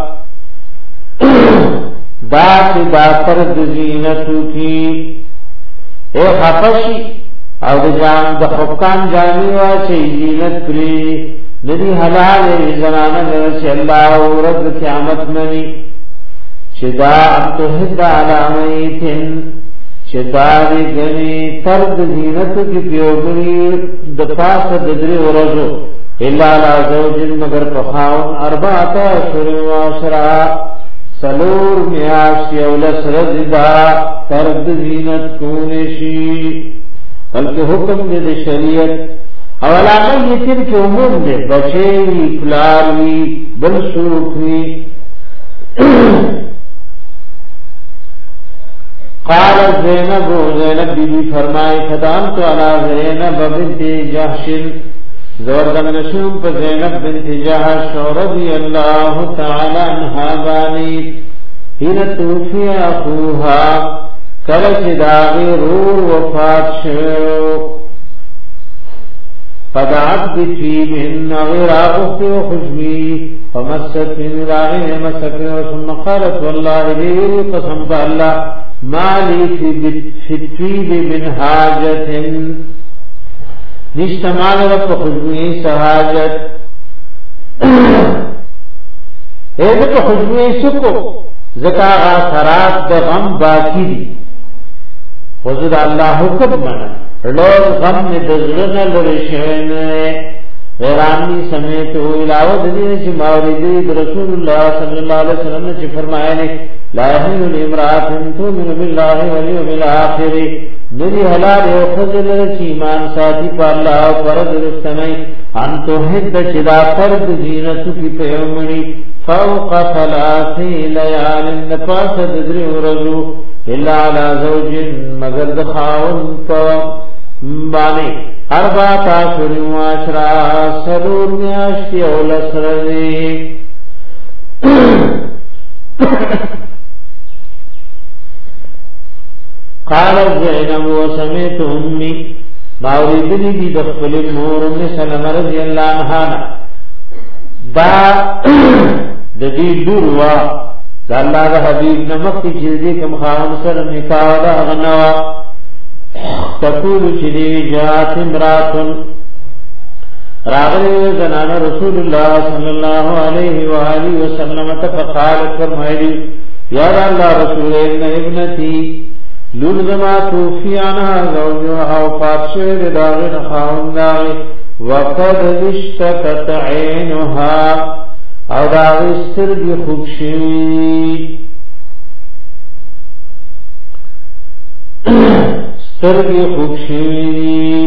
دا سی دا طرف زینتو کی اے خفشی او دا جان دا خفکان جانی واچے زینت پری ندی حلال زنانا نرسی اللہ و رد قیامت منی چدا ان تو حد علامیتن چداری گنی ترد زینتو کی پیوگنی دپاس ددری ورزو اللہ لا زوجن مگر پخاون اربعتا شرم واشرا سلور میاشی اولس رزدا ترد زینت کونشی بلکہ حکم دے دے شریعت اولا میتن کے عموم دے بچیوی پلاروی بلسوکوی قال زینب زینب بی بی فرمائی خدامت علی زینب بنت جحش زوردن نشوم پا زینب بنت جحش رضی اللہ تعالی عنہ بانی ہین توفی اخوها کلچ داغی رور وفات شو فدعت بطیب ان غیر آغفت و خشبی فمست من راغی مسک ثم قالت واللہ لیوری قسم با اللہ مالی فی الطیب من حاجت نشتمال رب خشبوئی سحاجت ایدت خشبوئی سکو زکا غاثرات دا غم باقی دی خزد اللہ حکم منا لوگ غم میں دزرن لرشن غیرانی سمیت ہو علاوہ دنیا چی موردی رسول اللہ صلی اللہ علیہ وسلم نے چی فرمایا نے لا يحل لامرأة تؤمن بالله واليوم الآخر ندی حلال او خذل ایمان ساتھی پر اللہ فرض رستنی ان تو حد چدا فرض زینت کی پیومنی فوق ثلاث لیال نفاس دری ورزو الا على زوج مگر دخاون بانی اربع اشهر وعشرة سرور میاشتی او لسرزی قالت زینب وسمیت امی باوریدنی دی دخل مور ام سلم رضی اللہ عنہ دا دی لوروا دا اللہ دا حبیب نمکی جلدی کم خواہم سر نکاو دا غنوا تقول چلی جات امراتن راغلی زنان رسول اللہ صلی اللہ علیہ وآلہ وسلم تفقالت فرمائلی یا اللہ رسول ابنتی لولزما توفی عنها زوجها او فاتشوی داغن خاون داغی وقد اشتکت عینها او داغی سترگی خوبشوی سترگی خوبشوی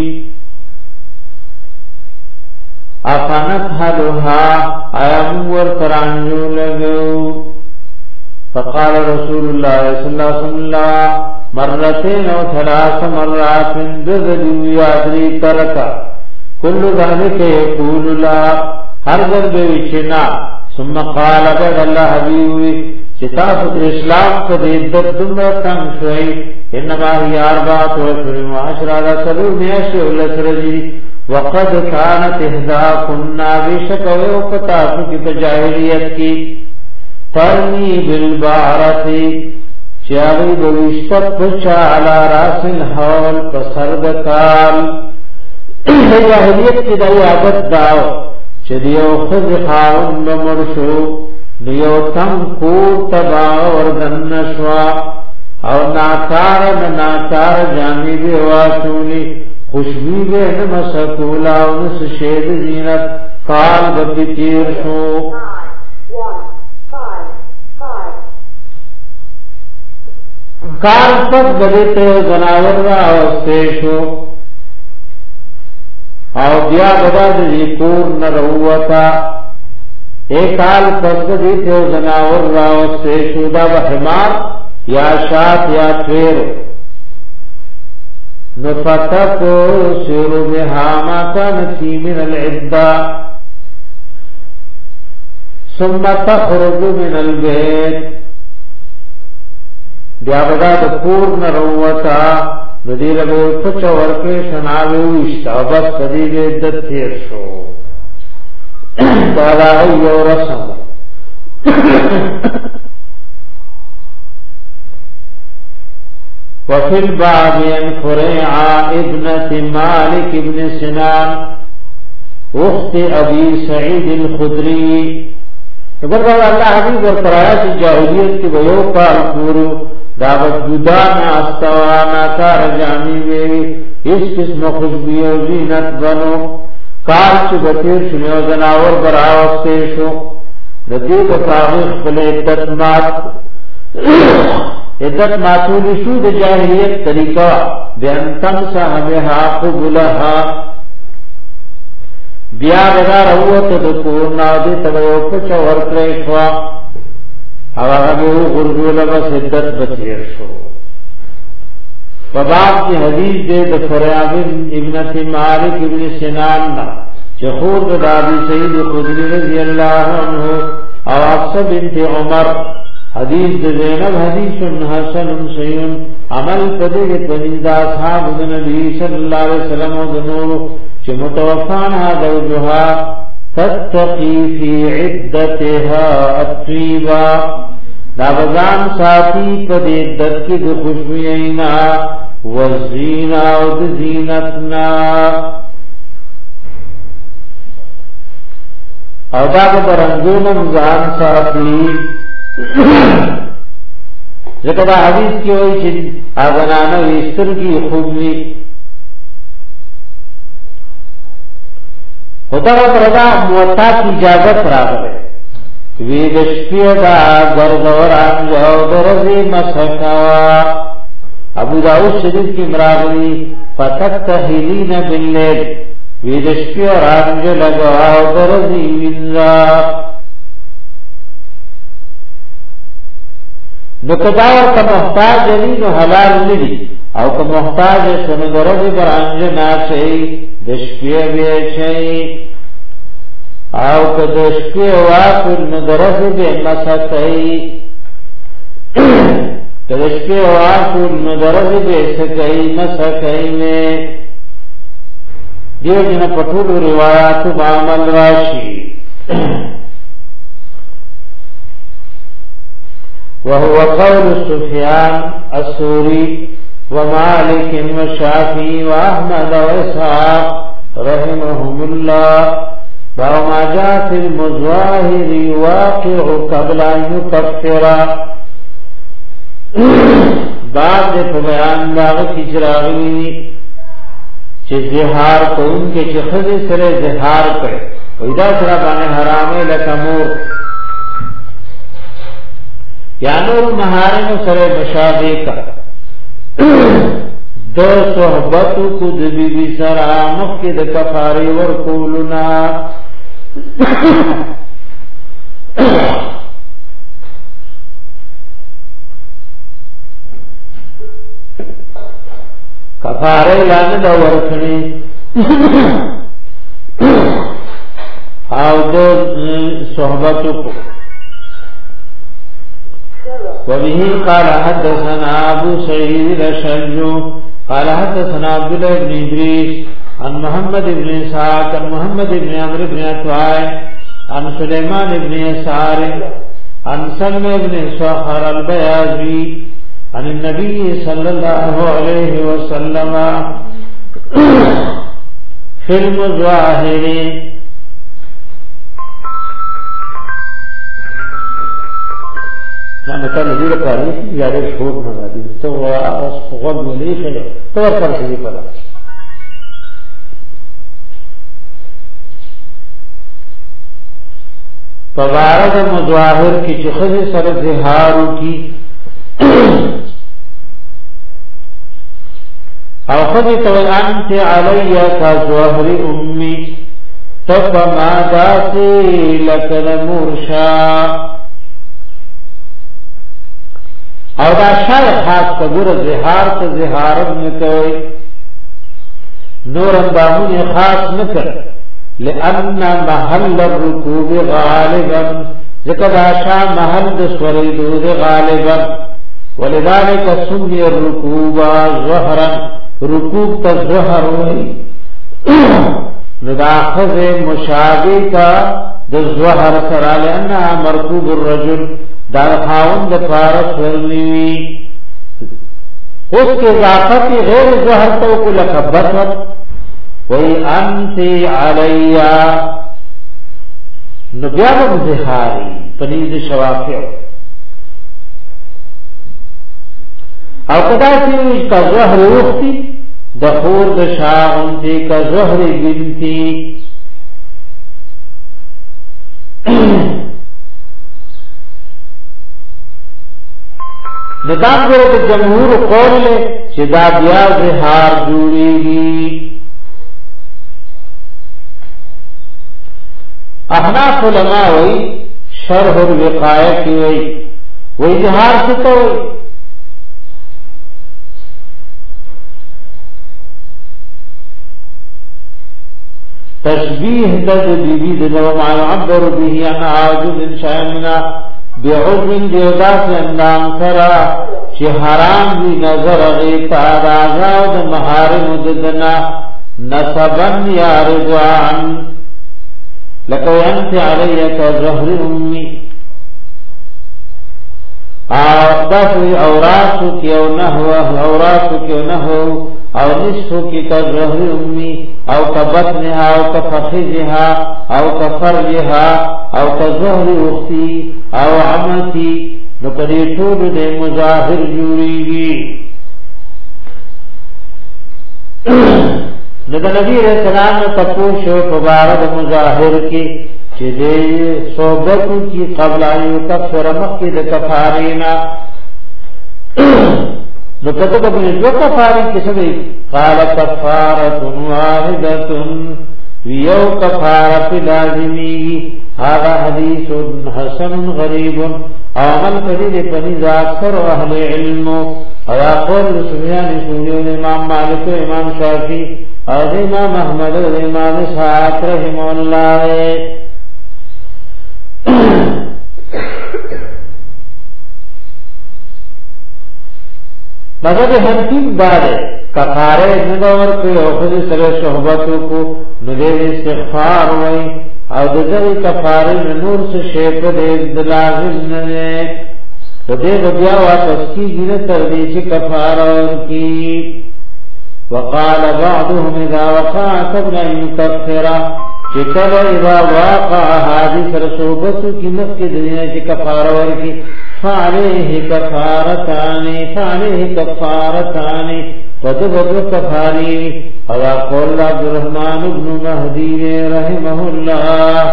افنت حلها ایمور ترانجو لگو فقال رسول الله صلی اللہ علیہ وسلم مرتين او ثلاث مرات بذل يادري تركا كل ذلك يقول لا هر ذنب وچنا ثم قال بعد الله حبيبي كتاب الاسلام قد عدت دمر تنگ شوي انما هي اربعه اشهر وعشرة سلور مياش ولسرجي وقد كانت احدى كنا بشك وقتا في جاهليت کی ترمی بالبعرتی چاوی بوشتت پچا علا راس الحول پسرد کال جاہلیت کی دائی عادت داو چ دیو خذ خاون بمرشو دیو تم کو تبا وردن نشوا او ناکار ناکار جامی بی واسولی خوشبی بی نمسکولا ونس شید زینت کال بکی تیر شو کال پت بدیتے زناور را اوستیشو او بیا بدا دی کور نروتا ایک کال پت بدیتے زناور را اوستیشو دا بحمار یا شات یا تویر نفتق سیر بها ما کانتی من العدہ ثم تخرج من البيت بیا بدا د کور نروتا ندی له پچ ورکه شناوي وشتا بس کدی دې عدت تیر شو دا لا یو رسم وفي الباب ان فريعه ابنه مالك ابن سنان اخت ابي سعيد الخدري اگر الله حبیب اور قرایات جاہلیت کی ویو کال پورو دعوت جدانا استوانا کار جامی وی اس قسم خوشبی و زینت بنو کار چو بطیر شنیو زناور براوستے شو ندید تاغیق پل عدت مات عدت ماتولی شو د جاہلیت طریقہ بیانتم صاحبها قبلها بیا بدا روت د کورنا دې تلو پچ ورکړې شو هغه هغه ګورګول بس عدت بچیر شو په باب کې حدیث دې د فریاب ابنت مالک ابن سنان نا چې خود د ابي سعيد خدري رضی الله عنه او حفصه بنت عمر حدیث د زینب حدیث حسن صحیح عمل کړي په ندا اصحاب د نبی صلی الله علیه وسلم او د نور چې متوفانا زوجها تتقي في عدتها الطيبه دا بزان ساتي په دې عدت کې د خوشبوینا وزینا او د زینتنا او دا د رنگونم ځان ساتي ځکه دا حدیث کې وایي چې اذانانه وستر کی خوبي خدا پردا موتا کی اجازت راغله وی د شپې دا ګرځوران یو درځي مسکوا ابو داؤد شریف کی مراغلی فتتهلین باللیل وی د شپې رانج لگا درځي وینرا نو کدا ورته محتاج دی نو حلال ندی او که محتاج شنو درځي برانج نه شي د شپې به شي او که د شپې واکل نو درځي به مسکای که د شپې واکل نو درځي به سکای مسکای نه دیو جن پټول روایت عمل راشي وهو قول سفيان الثوري ومالك والشافعي واحمد واسحاق رحمهم الله وما جاء في المظاهر واقع قبل ان يكفر بعد بیان داغ کی چراغی چې زهار کوم کې چې خزه سره زهار کړي وېدا سره باندې حرامه لکمور یا نور محارم سره مشابه کا دو صحبت کو د بی بی سره مخکې د کفاره ور کولنا کفاره لاندې دا ورکړي او د صحبت کو وبه قال حدثنا ابو سعيد الاشج قال حدثنا عبد الله بن ادريس عن محمد بن اسحاق عن محمد بن عمرو بن عطاء عن سليمان بن يسار عن سلمى بن سخر البياضي عن النبي صلى الله عليه وسلم في المظاهر نه کله دې لپاره یاره شوق نه راځي ته واس خوګ ولې خله ته ورته دې پلا فوارد مظاهر کی چې خزه سره زهارو کی او خزه تو انت علی کا ظهر امي تب ما داسی لکن مرشا او دا شر خاص کبیر زهار ته زهارت نکوي نور اندامون خاص نکر لأن محل الركوب غالبا ذکر آشا محل سوریدود غالبا ولذلك سمی الركوب ظهرا رکوب تا ظهر ہوئی نداخذ مشابه کا دظهر سرا لأنها مركوب الرجل دار خاون د پارس ورنوی اس کے اضافت غیر ظهر تو کو لکبت وی انت علیا نبیاب زہاری پنیز شوافع او قدا سی کا ظهر وقتی دخور دشاہ انتی کا ظهر بنتی ندام کرو کہ جمہور قول لے چدا بیا زہار جوڑی گی احناف علماء وی شرح الوقایہ کی وی وی زہار ستا وی تشبیح دد بی بی دنو ما يعبر به عن عاجز شامنا بعضو دیودا سے اندام کرا چی حرام دی نظر غیتا دازاو دا محارم ددنا نصبن یا رضوان لکو انت علیتا ظهر امی داسوی اوراسو کی او نحو اوراسو کی او نحو او نصفو کی کا ظهر امی او کا بطنها او کا فخذها او کا فرجها او کا ظهر اختی او عمتی نو کدی ټول دې مظاهر جوړیږي نو د نبی رسول الله تاسو شو مبارک مظاهر کې چې دې صحبت کی قبل ایو کفر مکه د کفارینا نو کته په دې دوه کفاری کې څه دی قال کفاره واحده ویو کفاره لازمی هذا حدیث حسن غریب عمل قدیر پنیز اکثر اہل علم اور قول سفیان ثوری امام مالک امام شافعی اور امام احمد اور امام اسحاق رحم اللہ مذہب حنفی بعد کفارے نور کو خود سره صحبتوں کو نذیر استغفار وئی او دغه کفاره نور څه شی په دې لازم نه ته دې بیا واپس کیږي تر دې چې کفاره کی وقال بعضهم اذا وقع قبل ان يكفر چکل اذا واقع حادث رسوبت کی مکه دنیا چې کفاره ورکی فعليه كفارتان فعليه كفارتان فتبدو كفاري او قول عبد الرحمن بن مهدي رحمه الله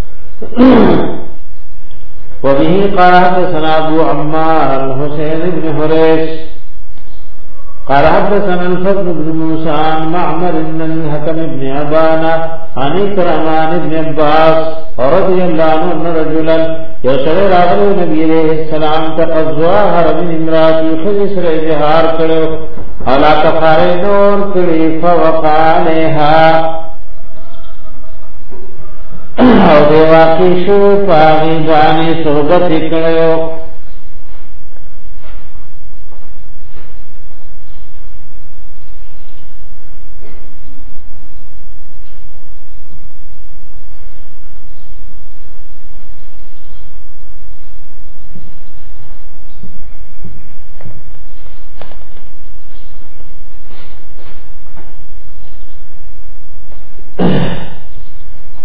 وبه قال حدثنا ابو عمار الحسين بن حريث قال حدثنا الفضل بن موسى عن معمر بن الحكم بن عبانة عن كرمان بن عباس رضي الله عنه ان رجلا يشرع راغل نبي عليه السلام تقضواها من امراتي خزر اظهار کرو علا کفار نور کری فوقع علیها او دی واقع شو پاغی بانی صحبت کرو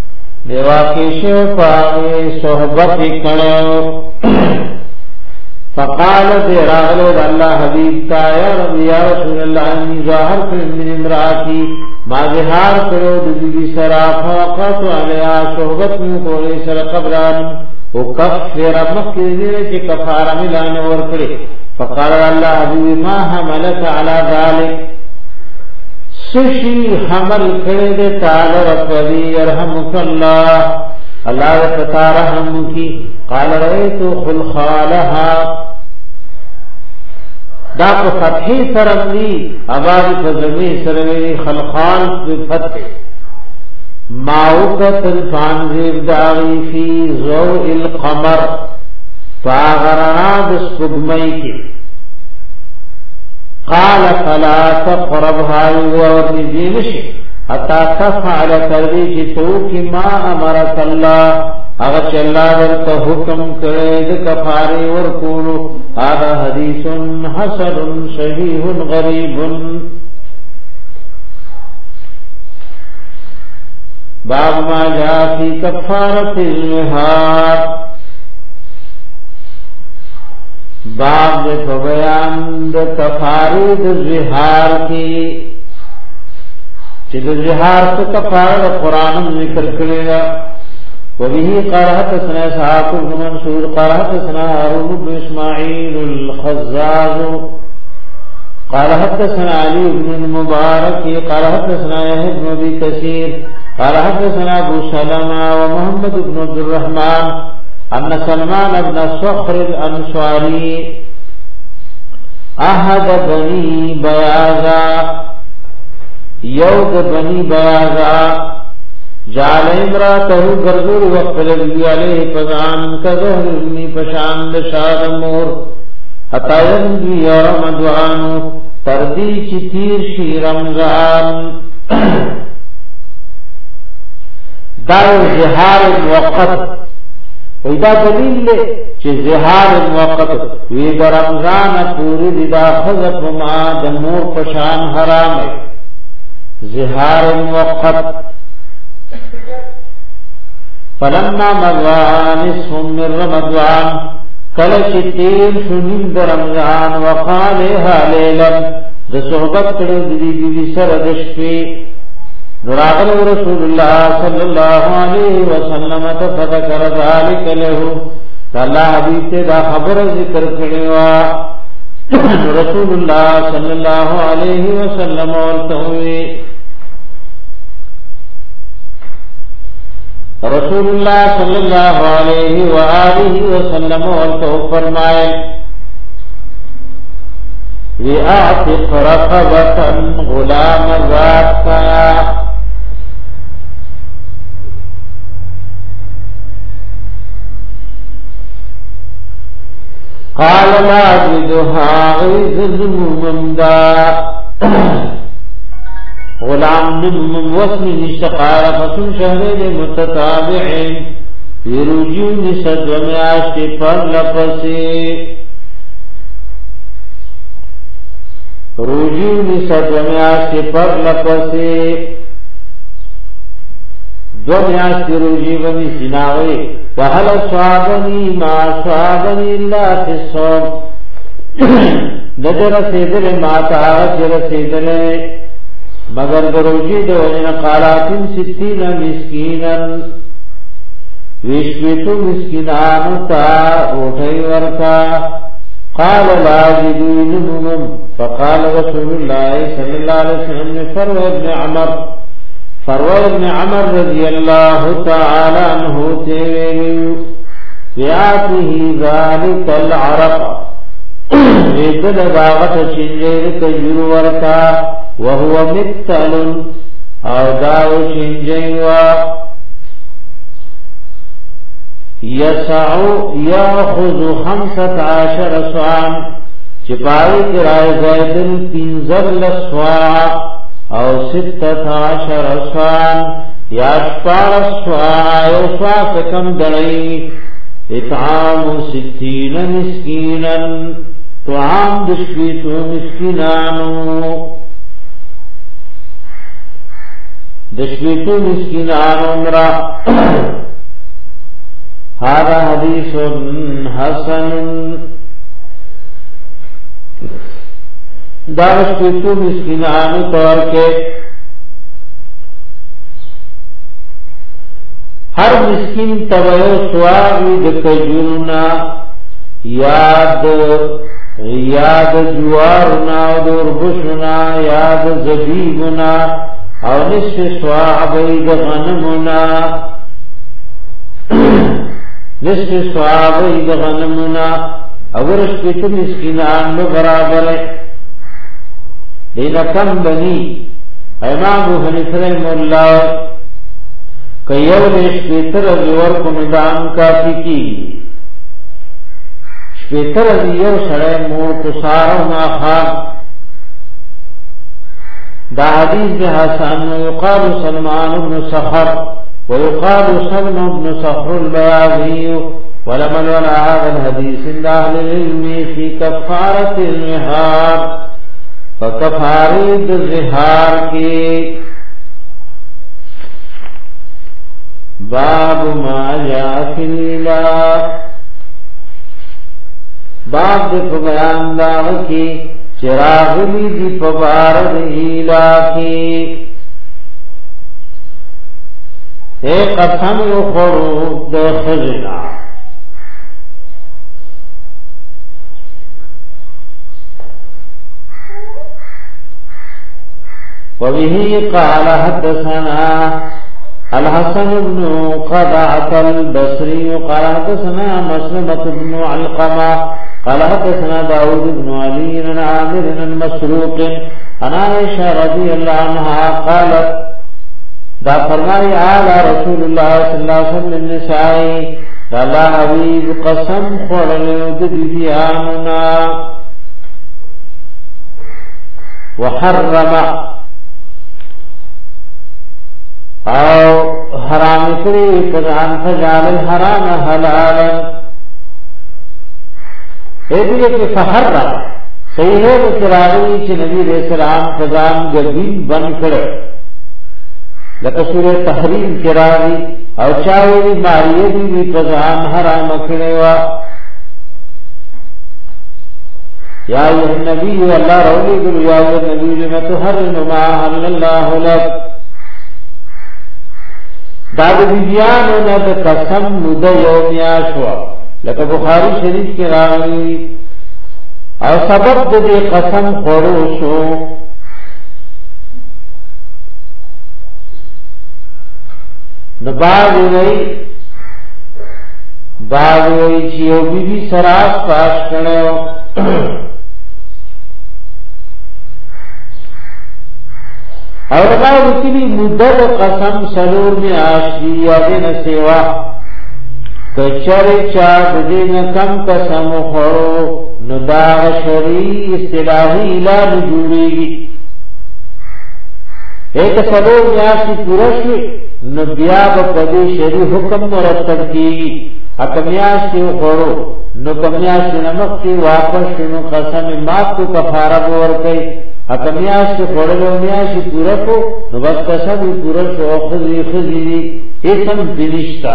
دیوا کې شو پاوې صحبت کړو فقال براغل الله حبيب تا يا رب يا رسول الله اني ظاهر من امراتي ما ظهار کرو دبی سرا فوقت عليها صحبت من کولی سر قبران وكفر مكذر چې کفاره ملان ور کړی فقال الله حبيب ما حملك على ذلك سشي حمل کړی دې تعالی رب يرحمك الله الله تعالی رحم کی قال رأيت خلخالها دا په فتحي سره دی اباد فزمی سره خلخال په فتح ماوقت الفانزير داغي في ضوء القمر فاغرنا بسقمي کی قال فلا تقربها ورنجينش حتى تفعل تردی چې تو کی ما امرك الله اغه چلا ورته حکم کړی د کفاره ورکولو هذا حدیث حسن صحیح غریب باب ما جاء في كفاره الظهار باب د بیان د کفاره د ظهار کی چې د ظهار څخه کفاره قرآن ذکر کړی وبه قال حدثنا اسحاق بن منصور قال حدثنا هارون بن اسماعيل الخزاز قال حدثنا علي بن المبارك قال حدثنا يحيى بن ابي كثير قال حدثنا ابو سلمة ومحمد بن عبد الرحمن ان سلمان بن صخر الانصاري احد بني بياضا يود بني بياضا جعل امراته غرزور وقل علیہ فزان کظهر ابنی پشاند شاد مور حتایم دی رمضانو تردی چی تیر شی رمضان داو زہار موقت ویدا دلیل لے چی زہار موقت ویدا رمضان پوری دیدا خزف ما دمور پشان حرام ہے زہار موقت فلما مضى نصف من رمضان کله چې تیر شنین د رمضان وقالها ليلا د صحبت کړو د دې بي سره د شپې نراغل رسول الله صلی الله علیه وسلم تفذكر ذلك له الله حبیب ته دا خبر ذکر کړی وا رسول الله صلی الله علیه وسلم ورته رسول اللہ صلی اللہ علیہ وآلہ وسلم ورته فرمائے وَأَعْتِقْ رَقَبَةً غُلَامَ ذَاتَ قال لا أجدها غيظ ممدا غلام من وصل نشقار فسن شهرين متتابعين في رجوع نسد ومعاش پر لپسي رجوع نسد ومعاش پر لپسي دو معاش رجوع ونی سناوي وهل صابني ما صابني إلا في الصوم نجر سيدر ما تعاجر سيدر مگر دروجی دو ان قالاتن ستین مسکینن ویشویتو مسکینانو تا اوٹھئی ورکا قال لا جدین ممم فقال رسول اللہ صلی اللہ علیہ وسلم فرو ابن عمر فرو ابن عمر رضی اللہ تعالی عنہ تیویلیو ویاته ذالک العرق ویدل باغت چنجیر کجور ورکا وهو مقتل او داو چنجیوا یسعو یاخذ خمسة عشر صاعا چپاوی کرائے زیدن تینزر لسواع او ستة عشر صاعا یا شپار صاع او صاع فکم دڑی اطعام ستین مسکینا طعام دشویتو مسکینانو دشویتو مسکینان عمرہ هذا حدیث حسن داوش پیتو مسکینانو طور کے ہر مسکین تبیو سواغی دکجورنا یاد یاد جوارنا دوربشنا یاد زبیبنا او نصف سواغی دغنمنا نصف سواغی دغنمنا اورش پیتو مسکینانو برابر دینا کم بنی امام ابو حنیفہ رحمہ اللہ کئیو نے شپیتر ازیور کو ندام کافی کی شپیتر ازیو سڑے مور کسارو ناخاب دا حدیث میں حسان ویقال سلمان بن سخر ویقال سلم بن سخر البیاضی ولمن ولا هذا الحديث عند اهل العلم في كفارة النهار فکفاری الظہار کی باب ما جاء فی الإله باب دے بیان داغ کی چراغلی دی پبارد الہ کی اے قسم یخورو دے خزنا وبه قال حدثنا الحسن بن قضعة البصري قال حدثنا مسلمة بن علقمة قال حدثنا داود بن علي عن عامر بن مسروق عن عائشة رضي الله عنها قالت دا فرمائی آل رسول الله صلى الله عليه وسلم النساء لا حبيب قسم خورل دبیاننا وحرم او حرام کری قرآن فجعل الحرام حلالا ایدیئے کہ فحرم صحیح ہے مکراغی چی نبی علیہ السلام فضان گردین بن کرے لکہ سورہ تحریم کراغی او چاوی ماریے بھی بھی فضان حرام کرے وا یا ایوہ النبی اللہ رولی گلو یا ایوہ النبی لما تحرم ما حل اللہ لک دا د بیانو نه د قسم مد یومیا شو لکه بخاری شریف کې راغلی او سبب د دې قسم خورو شو نو باغ وی باغ وی چې یو بیبي سراس پاش کړو اور ما وکلی مدد قسم سلور میں آشی یا دین سیوا کچر چا دین کم قسم خورو نداغ شریع اصطلاحی اعلان جوڑی گی ایک سلور میں آشی پورشوی نبیاب پدی شریع حکم مرتب کی اکمیاشی خورو نکمیاشی نمکتی واپس نو قسم مات کو کفارہ بور کئی اکمیاش کے خوڑلو میاشی پورا کو نو بس قسم پورا شو خضی خضی اسم بنشتا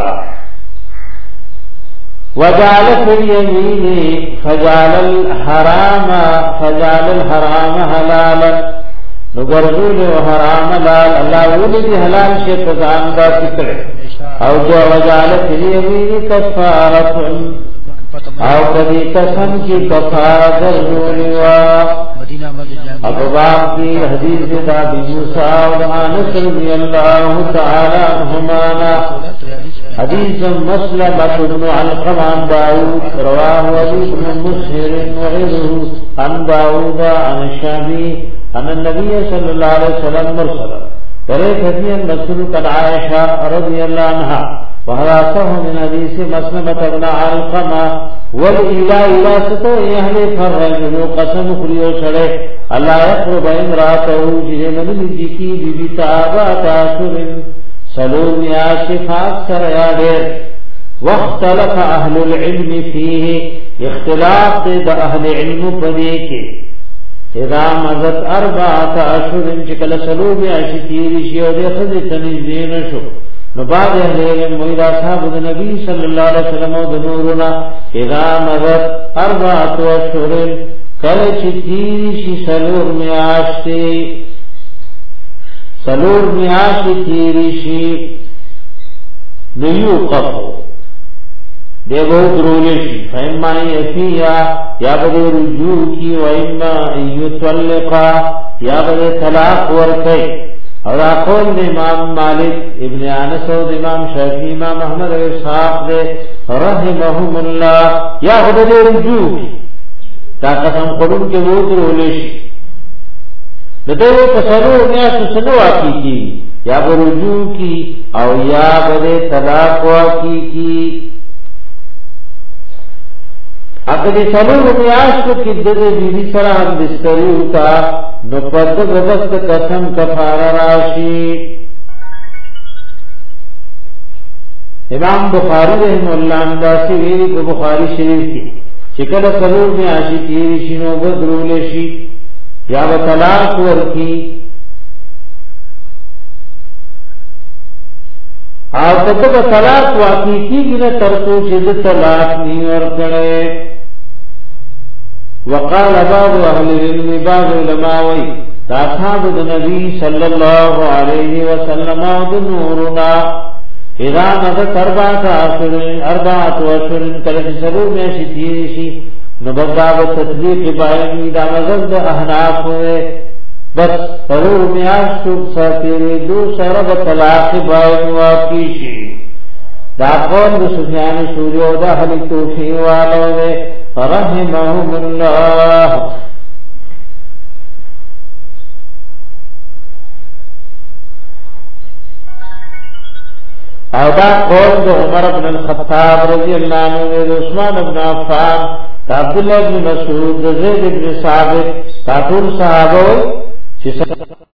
وجعل فی الیمین فجعل الحرام فجعل الحرام حلالا نو گرزول و حرام لال اللہ اولی دی حلال شے تزان دا سکڑے او جو وجعل فی الیمین کفارت او کبھی قسم کی کفارت گرزولی و ابواب کی حدیث دا بی موسیٰ و انس رضی اللہ تعالی عنہما حدیث مسلمة بن علقمة عن داود رواه علی بن مسهر وغيره عن داود عن الشامي عن النبي صلى الله عليه وسلم مرسلا وليس فيه المسلوك عن عائشة رضي الله عنها وهذا من حديث مسلمة بن علقمة والإله إلى ستو يهلي فرجل قسم خليو شرع الله يقرب امراته جهن من ذكي ببتابات آشر سلوم ياشفات سريادر واختلف أهل العلم فيه اختلاف دا أهل علم فديك اذا مزت أربعة أشهر چکل سلوم ياشتير شيو دي خذ تنزدين شو نباد اهل مویدا صاحب نبی صلی اللہ علیہ وسلم و نورنا اذا مضت اربعۃ اشهر کله چې تیری شي سلور میاشتې سلور میاشتې تیری شي نو یوقفو دیو درولشی فإما یفیا یا بده رجوع کی و اما یطلقا یا بده طلاق ورکی اور اقول دے امام مالک ابن انس و امام شافعی امام احمد و اسحاق دے رحمهم اللہ یا بده رجوع کی تا قسم قرون کے وہ درولشی ندیو پسرو نیاسو سنو آکی کی یا بده رجوع کی او یا بده طلاق واکی کی اگر سلور میاشتو کی دد بیوی سره هم بستریو تا نو پد وبست قسم کفاره راشی امام بخاری رحم الله انداسی ویری کو بخاری شریف کی چکل سلور میاشتی تیری شنو بدرول شي یا طلاق ورکی او تب طلاق واقعی کی گنا ترسو چیز طلاق نہیں ورکڑے وقال بعض اهل العلم بعض علماء اصحاب النبي صلى الله عليه وسلم نورنا اذا مضت اربعة اشهر اربعة اشهر تلك سبب میں شتیشی نبضاب تطبیق بائنی دا مزد احناف ہوئے بس سرور میاشتو ساتیری دو سرب طلاق بائن واقعی شی دا قول دا سفیان سوری و دا حلی توفی والو دے رحمهم اللہ او دا قول دا عمر بن الخطاب رضی اللہ عنہ دا عثمان بن عفان دا عبداللہ بن مسعود دا زید بن ثابت دا طول صحابہ